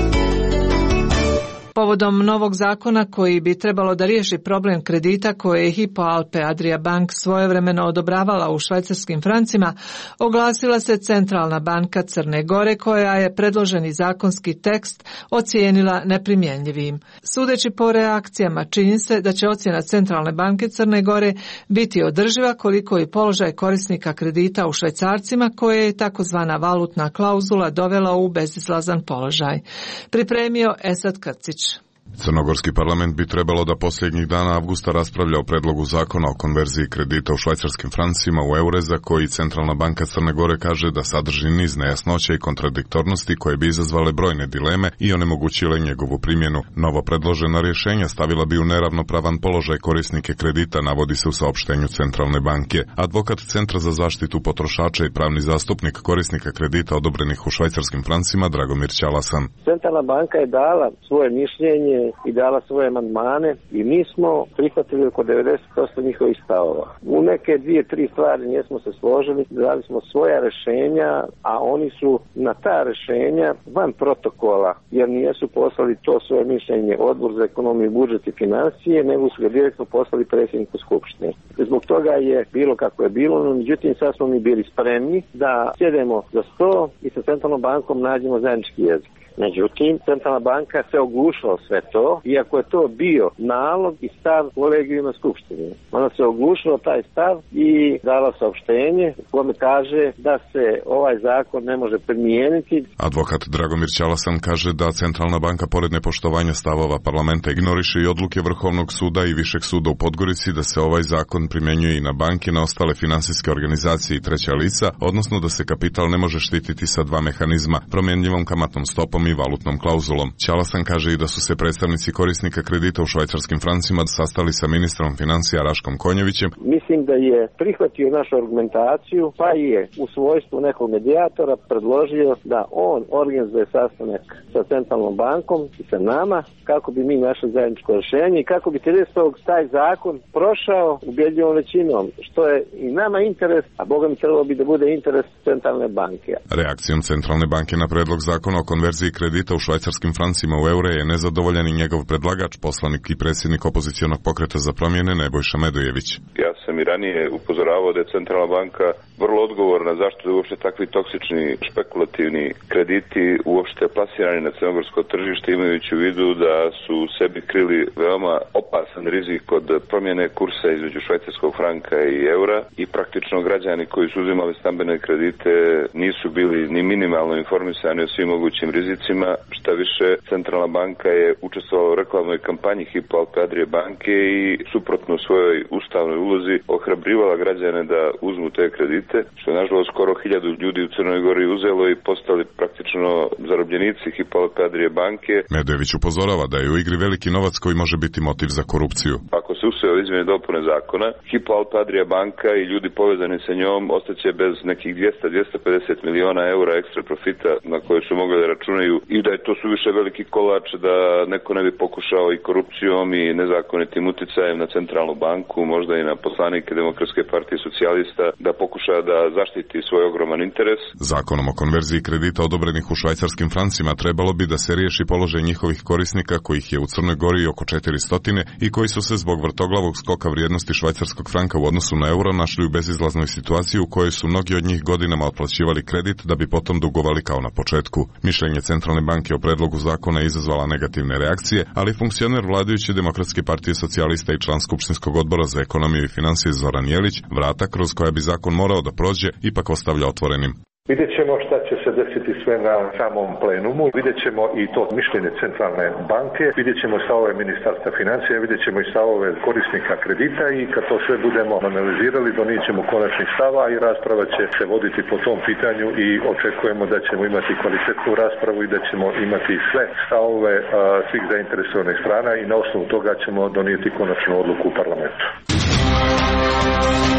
Povodom novog zakona koji bi trebalo da riješi problem kredita koje je Hypo Alpe Adria Bank svojevremeno odobravala u švajcarskim francima, oglasila se Centralna banka Crne Gore koja je predloženi zakonski tekst ocijenila neprimjenjivim. Sudeći po reakcijama, čini se da će ocjena Centralne banke Crne Gore biti održiva koliko i položaj korisnika kredita u švajcarcima koje je takozvana valutna klauzula dovela u bezizlazan položaj. Pripremio Esad Krcić. Crnogorski parlament bi trebalo da posljednjih dana avgusta raspravlja o predlogu zakona o konverziji kredita u švajcarskim francima u eure za koji Centralna banka Crne Gore kaže da sadrži niz nejasnoća i kontradiktornosti koje bi izazvale brojne dileme i onemogućile njegovu primjenu. Novo predložena rješenja stavila bi u neravnopravan položaj korisnike kredita, navodi se u saopštenju Centralne banke. Advokat Centra za zaštitu potrošača i pravni zastupnik korisnika kredita odobrenih u švajcarskim francima Dragomir Ćalasan. Centralna banka je dala svoje mišljenje i dala svoje amandmane i mi smo prihvatili oko devedeset posto njihovih stavova. U neke dvije, tri stvari nismo se složili, dali smo svoja rješenja, a oni su na ta rješenja van protokola, jer nijesu poslali to svoje mišljenje Odbor za ekonomiju, budžet i financije, nego su ga direktno poslali predsjedniku Skupštine. Zbog toga je bilo kako je bilo, no međutim sad smo mi bili spremni da sjedemo za sto i sa Centralnom bankom nađemo zajednički jezik. Međutim, Centralna banka se oglušila sve to, iako je to bio nalog i stav kolegijuma Skupštine. Ona se oglušila taj stav i dala saopštenje u kome kaže da se ovaj zakon ne može primijeniti. Advokat Dragomir Ćalasan kaže da Centralna banka pored nepoštovanja stavova parlamenta ignoriše i odluke Vrhovnog suda i Višeg suda u Podgorici da se ovaj zakon primjenjuje i na banke, na ostale finansijske organizacije i treća lica, odnosno da se kapital ne može štititi sa dva mehanizma, promjenjivom kamatnom stopom i valutnom klauzulom. Ćalasan kaže i da su se predstavnici korisnika kredita u švajcarskim francima sastali sa ministrom financija Raškom Konjovićem. Mislim da je prihvatio našu argumentaciju, pa je u svojstvu nekog medijatora predložio da on organizuje sastanak sa Centralnom bankom i sa nama, kako bi mi našli zajedničko rješenje i kako bi tridesetog taj zakon prošao ubjedljivom većinom, što je i nama interes, a boga mi trebalo bi da bude interes Centralne banke. Reakcijom Centralne banke na predlog zakona o konverziji kredita u švajcarskim francima u eure je nezadovoljan i njegov predlagač, poslanik i predsjednik opozicionog pokreta za promjene Nebojša Medojević. Ja sam i ranije upozoravao da je Centralna banka vrlo odgovorna zašto je uopšte takvi toksični špekulativni krediti uopšte plasirani na crnogorsko tržište, imajući u vidu da su u sebi krili veoma opasan rizik od promjene kursa između švajcarskog franka i eura i praktično građani koji su uzimali stambene kredite nisu bili ni minimalno informisani o svim mogućim rizicima. Šta više, Centralna banka je učestvovala u reklamnoj kampanji Hypo Alpe Adria banke i suprotno svojoj ustavnoj ulozi ohrabrivala građane da uzmu te kredite, što je nažalost skoro hiljadu ljudi u Crnoj Gori uzelo i postali praktično zarobljenici Hypo Alpe Adria banke. Medojević upozorava da je u igri veliki novac koji može biti motiv za korupciju. Ako se usvoje izmjene i dopune zakona, Hypo Alpe Adria banka i ljudi povezani sa njom ostaće bez nekih dvjesto do dvjesto pedeset miliona eura ekstra profita na koje su mogli da računaju i da je to suviše veliki kolač da neko ne bi pokušao i korupcijom i nezakonitim uticajem na Centralnu banku, možda i na poslanike Demokratske partije socijalista, da pokuša da zaštiti svoj ogroman interes. Zakonom o konverziji kredita odobrenih u švajcarskim francima trebalo bi da se riješi položaj njihovih korisnika, kojih je u Crnoj Gori oko četiristo i koji su se zbog vrtoglavog skoka vrijednosti švajcarskog franka u odnosu na euro našli u bezizlaznoj situaciji u kojoj su mnogi od njih godinama otplaćivali kredit da bi potom dugovali kao na početku. Mišljenje Centralne banke o predlogu zakona izazvala negativne reakcije, ali funkcioner vladajuće Demokratske partije socijalista i član Skupštinskog odbora za ekonomiju i financije Zoran Jelić vrata kroz koja bi zakon morao da prođe ipak ostavlja otvorenim. Vidjet ćemo šta će se desiti sve na samom plenumu, vidjet ćemo i to mišljenje Centralne banke, vidjet ćemo stavove Ministarstva financija, vidjet ćemo i stavove korisnika kredita i kad to sve budemo analizirali donijet ćemo konačni stava i rasprava će se voditi po tom pitanju i očekujemo da ćemo imati kvalitetnu raspravu i da ćemo imati sve stavove a, svih zainteresovanih strana i na osnovu toga ćemo donijeti konačnu odluku u parlamentu.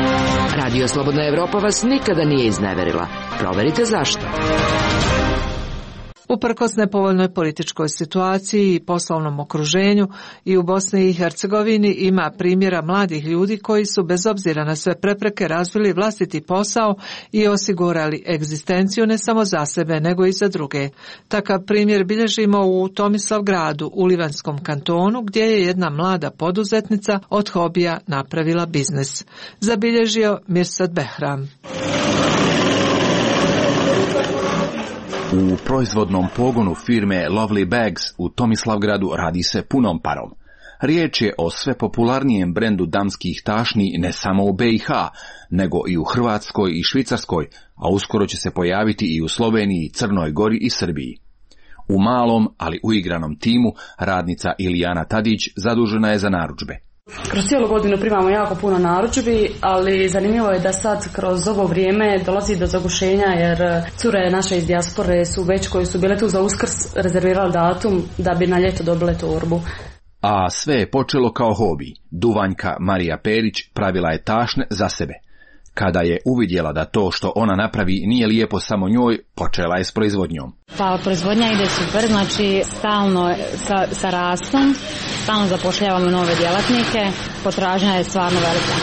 Radio Slobodna Evropa vas nikada nije izneverila. Proverite zašto. Uprkos nepovoljnoj političkoj situaciji i poslovnom okruženju i u Bosni i Hercegovini ima primjera mladih ljudi koji su bez obzira na sve prepreke razvili vlastiti posao i osigurali egzistenciju ne samo za sebe nego i za druge. Takav primjer bilježimo u Tomislavgradu u Livanskom kantonu gdje je jedna mlada poduzetnica od hobija napravila biznis. Zabilježio Mirsad Behram. U proizvodnom pogonu firme Lovely Bags u Tomislavgradu radi se punom parom. Riječ je o sve popularnijem brendu damskih tašni ne samo u B i H, nego i u Hrvatskoj i Švicarskoj, a uskoro će se pojaviti i u Sloveniji, Crnoj Gori i Srbiji. U malom, ali uigranom timu, radnica Ilijana Tadić zadužena je za narudžbe. Kroz cijelu godinu primamo jako puno narudžbi, ali zanimljivo je da sad kroz ovo vrijeme dolazi do zagušenja jer cure naše iz dijaspore su već koji su bile tu za Uskrs rezervirali datum da bi na ljeto dobile torbu. A sve je počelo kao hobi. Duvanjka Marija Perić pravila je tašne za sebe. Kada je uvidjela da to što ona napravi nije lijepo samo njoj, počela je s proizvodnjom. Pa proizvodnja ide super, znači stalno sa, sa rastom, stalno zapošljavamo nove djelatnike, potražnja je stvarno velika.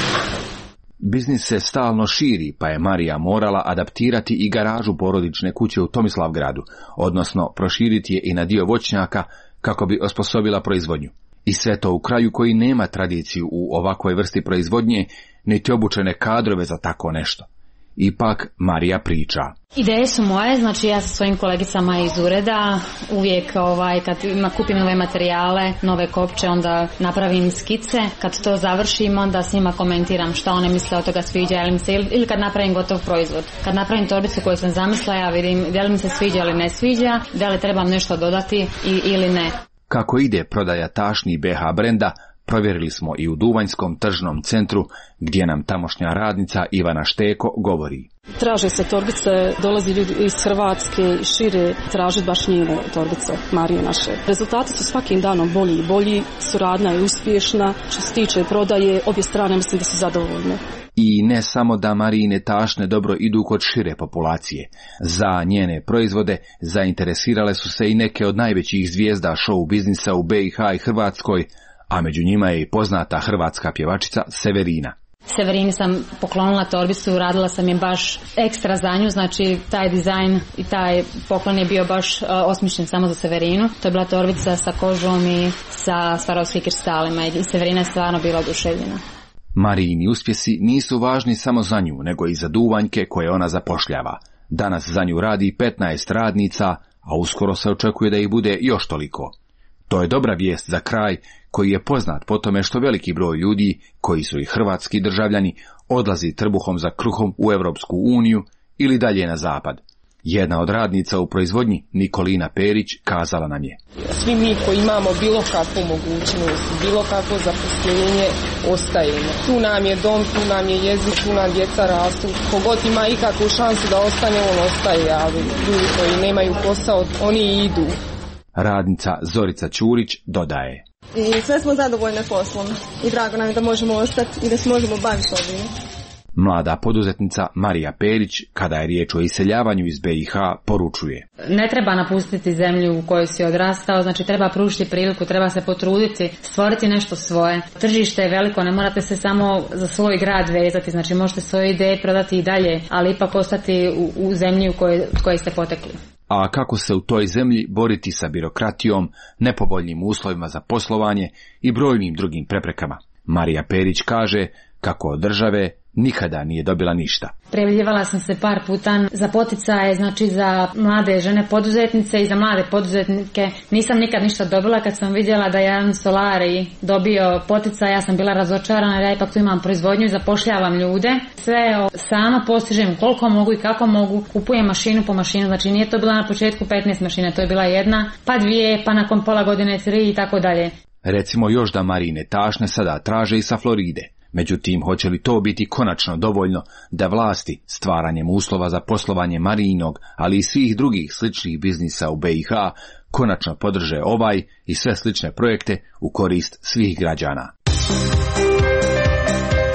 Biznis se stalno širi, pa je Marija morala adaptirati i garažu porodične kuće u Tomislavgradu, odnosno proširiti je i na dio voćnjaka kako bi osposobila proizvodnju. I sve to u kraju koji nema tradiciju u ovakvoj vrsti proizvodnje, niti obučene kadrove za tako nešto. Ipak Marija priča. Ideje su moje, znači ja sa svojim kolegicama iz ureda uvijek ovaj, kad kupim nove materijale, nove kopče, onda napravim skice. Kad to završim, onda s njima komentiram šta one misle od toga sviđa ili mi se, ili kad napravim gotov proizvod. Kad napravim torbicu koju sam zamislila, ja vidim da li mi se sviđa ili ne sviđa, da li trebam nešto dodati i, ili ne. Kako ide prodaja tašni B H brenda, provjerili smo i u Duvanjskom tržnom centru, gdje nam tamošnja radnica Ivana Šteko govori. Traže se torbice, dolazi ljudi iz Hrvatske i šire, traže baš njene torbice, Marije naše. Rezultati su svakim danom bolji i bolji, suradnja je uspješna, što se tiče prodaje, obje strane mislim da su zadovoljne. I ne samo da Marijine tašne dobro idu kod šire populacije. Za njene proizvode zainteresirale su se i neke od najvećih zvijezda show biznisa u B i H i Hrvatskoj, a među njima je i poznata hrvatska pjevačica Severina. Severini sam poklonila torbicu, radila sam je baš ekstra za nju, znači taj dizajn i taj poklon je bio baš uh, osmišljen samo za Severinu. To je bila torbica sa kožom i sa Swarovski kristalima i Severina je stvarno bila oduševljena. Marijini uspjesi nisu važni samo za nju, nego i za Duvanjke koje ona zapošljava. Danas za nju radi petnaest radnica, a uskoro se očekuje da ih bude još toliko. To je dobra vijest za kraj koji je poznat po tome što veliki broj ljudi, koji su i hrvatski državljani, odlazi trbuhom za kruhom u Europsku uniju ili dalje na zapad. Jedna od radnica u proizvodnji, Nikolina Perić, kazala nam je. Svi mi koji imamo bilo kakvu mogućnost, bilo kakvo zaposlenje, ostajemo. Tu nam je dom, tu nam je jezik, tu nam djeca rastu. Kogod ima ikakvu šansu da ostane, on ostaje, ali ljudi koji nemaju posao, oni idu. Radnica Zorica Ćurić dodaje. I sve smo zadovoljne poslom i drago nam je da možemo ostati i da se možemo baviti ovim. Mlada poduzetnica Marija Perić, kada je riječ o iseljavanju iz B i H, poručuje. Ne treba napustiti zemlju u kojoj si odrastao, znači treba pružiti priliku, treba se potruditi, stvoriti nešto svoje. Tržište je veliko, ne morate se samo za svoj grad vezati, znači možete svoje ideje prodati i dalje, ali ipak ostati u, u zemlji u kojoj, kojoj ste potekli. A kako se u toj zemlji boriti sa birokratijom, nepovoljnim uslovima za poslovanje i brojnim drugim preprekama? Marija Perić kaže kako od države nikada nije dobila ništa. Prijavljivala sam se par puta za poticaje, znači za mlade žene poduzetnice i za mlade poduzetnike. Nisam nikad ništa dobila. Kad sam vidjela da je jedan Solari dobio poticaj, ja sam bila razočarana jer ja ipak tu imam proizvodnju i zapošljavam ljude. Sve sama postižem koliko mogu i kako mogu. Kupujem mašinu po mašinu, znači nije to bila na početku petnaest mašina, to je bila jedna, pa dvije, pa nakon pola godine tri i tako dalje. Recimo još da Marine tašne sada traže i sa Floride. Međutim, hoće li to biti konačno dovoljno da vlasti stvaranjem uslova za poslovanje Marijinog, ali i svih drugih sličnih biznisa u B i H, konačno podrže ovaj i sve slične projekte u korist svih građana.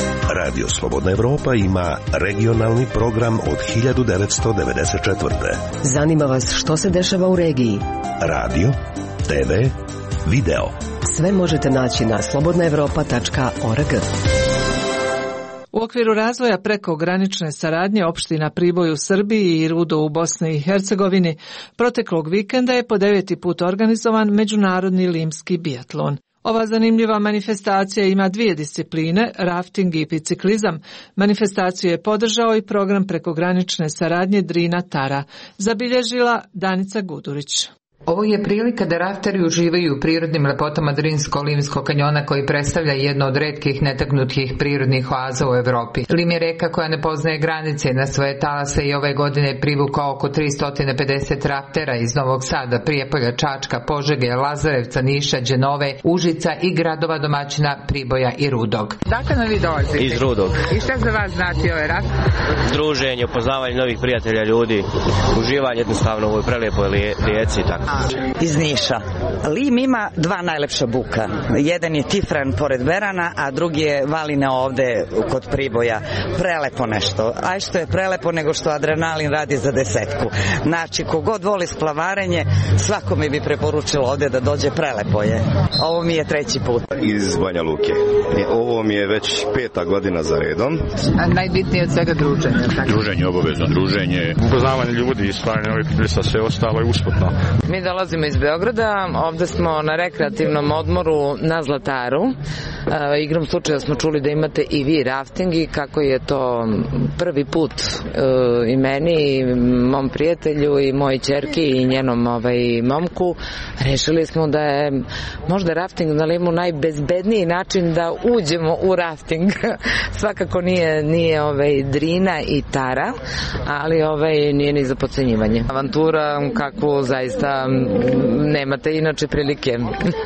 Radio Slobodna Evropa ima regionalni program od hiljadu devetsto devedeset četvrte. Zanima vas što se dešava u regiji? Radio, te ve, video. Sve možete naći na slobodna evropa tačka org. U okviru razvoja prekogranične saradnje opština Priboj u Srbiji i Rudo u Bosni i Hercegovini, proteklog vikenda je po deveti put organizovan međunarodni limski biatlon. Ova zanimljiva manifestacija ima dvije discipline, rafting i biciklizam. Manifestaciju je podržao i program prekogranične saradnje Drina-Tara, zabilježila Danica Gudurić. Ovo je prilika da rafteri uživaju u prirodnim lepotama Drinsko-Limskog kanjona koji predstavlja jedno od retkih netaknutih prirodnih oaza u Evropi. Lim je reka koja ne poznaje granice, na svoje talase i ove godine privukao oko tristo pedeset raftera iz Novog Sada, Prijepolja, Čačka, Požege, Lazarevca, Niša, Đenove, Užica i gradova domaćina Priboja i Rudog. Dakle, vi dolazite? Iz Rudog. I šta za vas znači ovaj raft? Druženje, upoznavanje novih prijatelja, ljudi, uživanje jednostavno u ovoj prelijepoj rijeci i tako. Iz Niša. Lim ima dva najlepša buka. Jedan je Tifran pored Berana, a drugi je Valine ovde kod Priboja. Prelepo nešto. Aj što je prelepo nego što adrenalin radi za desetku. Znači, kogod voli splavarenje, svakome bi preporučilo ovde da dođe, prelepo je. Ovo mi je treći put. Iz Banja Luke. Ovo mi je već peta godina za redom. A najbitnije od svega druženje. Druženje, obavezno druženje. Upoznavanje ljudi i stvaranje novih prilisa, sve ostalo je usputno. Mi dolazimo iz Beograda, ovde smo na rekreativnom odmoru na Zlataru. E, igrom slučaja smo čuli da imate i vi rafting i kako je to prvi put e, i meni i mom prijatelju i mojoj ćerki i njenom ovaj, momku. Rešili smo da je možda rafting na Limu najbezbedniji način da uđemo u rafting. Svakako nije, nije ovaj, Drina i Tara, ali ovaj, nije ni za podcenjivanje. Avantura kakvu zaista nemate inače prilike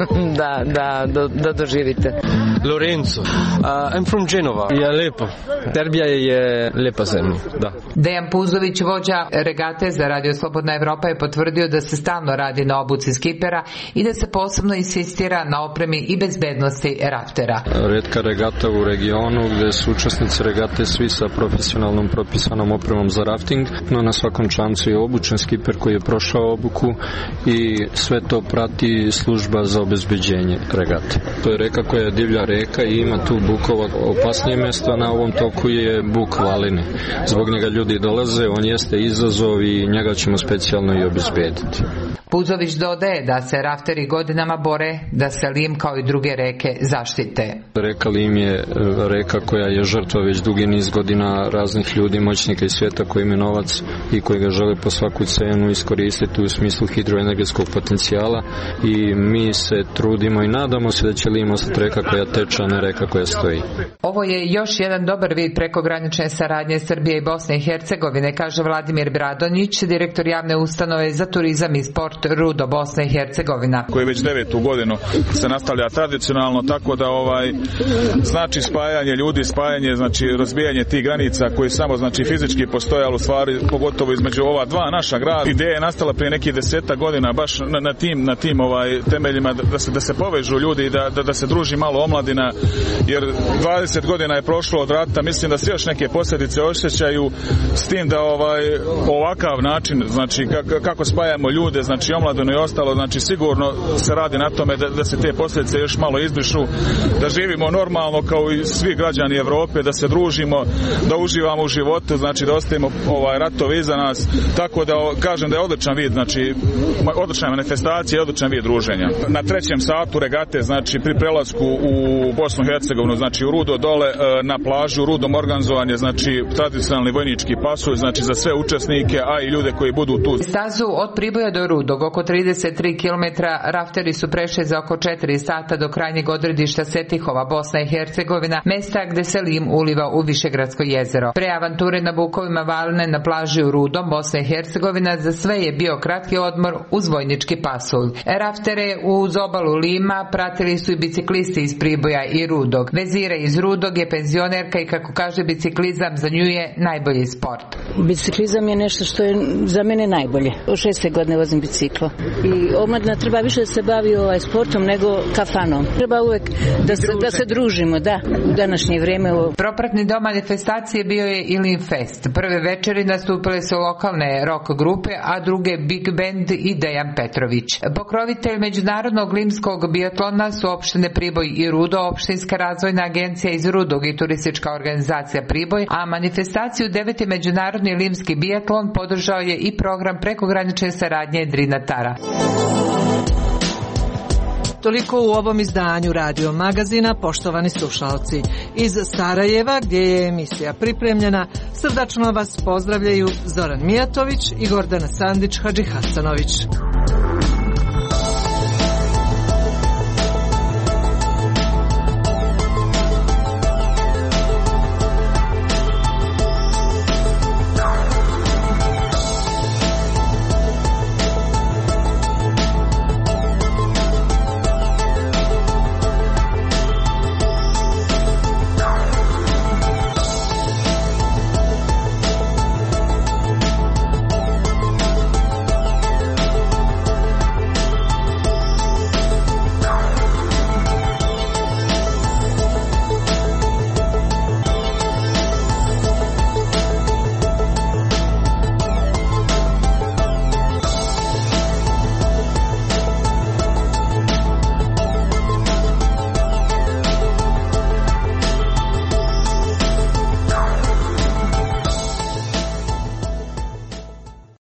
da, da, da, da doživite. Lorenzo, uh, I'm from Genova. Je lepo. Serbija je lepa zemlja, da. Dejan Puzović, vođa regate za Radio Slobodna Evropa, je potvrdio da se stalno radi na obuci skipera i da se posebno insistira na opremi i bezbednosti raftera. Retka regata u regionu gde su učesnici regate svi sa profesionalnom propisanom opremom za rafting, no na svakom čamcu je obučen skiper koji je prošao obuku i sve to prati služba za obezbeđenje regate. To je reka koja je divlja reka i ima tu bukova. Opasnije mjesto na ovom toku je buk Valine. Zbog njega ljudi dolaze, on jeste izazov i njega ćemo specijalno i obezbediti. Puzović dodaje da se rafteri godinama bore da se Lim kao i druge reke zaštite. Reka Lim je reka koja je žrtva već dugi niz godina raznih ljudi, moćnika i svijeta koji imaju novac i koji ga žele po svaku cenu iskoristiti u smislu hidroenergetskog potencijala i mi se trudimo i nadamo se da će Lim ostati reka koja teče, a ne reka koja stoji. Ovo je još jedan dobar vid prekogranične saradnje Srbije i Bosne i Hercegovine, kaže Vladimir Bradonjić, direktor javne ustanove za turizam i sport Rudo, Bosna i Hercegovina. Koji već devetu godinu se nastavlja tradicionalno, tako da ovaj znači spajanje ljudi, spajanje, znači razbijanje tih granica koji samo znači fizički postoje, u stvari pogotovo između ova dva naša grada. Ideja je nastala prije nekih deseta godina baš na, na tim na tim ovaj temeljima da se da se povežu ljudi i da, da da se druži malo omladina, jer dvadeset godina je prošlo od rata, mislim da se još neke posljedice osjećaju, s tim da ovaj ovakav način, znači kako spajamo ljude, znači omladinu i ostalo, znači sigurno se radi na tome da, da se te posljedice još malo izbrišu, da živimo normalno kao i svi građani Evrope, da se družimo, da uživamo u životu, znači da ostavimo ovaj ratove iza nas, tako da kažem da je odličan vid, znači odlična manifestacija i odličan vid druženja. Na trećem satu regate, znači pri prelasku u Bosnu i Hercegovinu, znači u Rudo dole na plažu, Rudom organizovan je znači tradicionalni vojnički pasulj, znači za sve učesnike, a i ljude koji budu tu. Stazu od Priboja do Rudog, oko trideset tri kilometra, rafteri su prešli za oko četiri sata do krajnjeg odredišta Setihova, Bosna i Hercegovina, mesta gde se Lim uliva u Višegradsko jezero. Pre avanture na bukovima Valine na plaži u Rudom, Bosna i Hercegovina, za sve je bio kratki odmor uz vojnički pasulj. Raftere uz obalu Lima pratili su i biciklisti iz Priboja i Rudog. Vezira iz Rudog je penzionerka i kako kaže biciklizam za nju je najbolji sport. Biciklizam je nešto što je za mene najbolje. Od šeste godine vozim biciklo. I omladina treba više da se bavi ovaj sportom nego kafanom. Treba uvek da se, da se družimo, da, u današnje vrijeme. Propratni dom manifestacije bio je i Lim Fest. Prve večeri nastupile su lokalne rock grupe, a druge Big Band i Dejan Petrović. Pokrovitelj međunarodnog limskog biatlona su opštine Priboj i Rudo, opštinska razvojna agencija iz Rudog i turistička organizacija Priboj, a manifestaciju deveti međunarodni limski biatlon podržao je i program prekogranične saradnje Drinatara. Toliko u ovom izdanju Radio Magazina, poštovani slušalci. Iz Sarajeva, gdje je emisija pripremljena, srdačno vas pozdravljaju Zoran Mijatović i Gordana Sandić Hadžihasanović.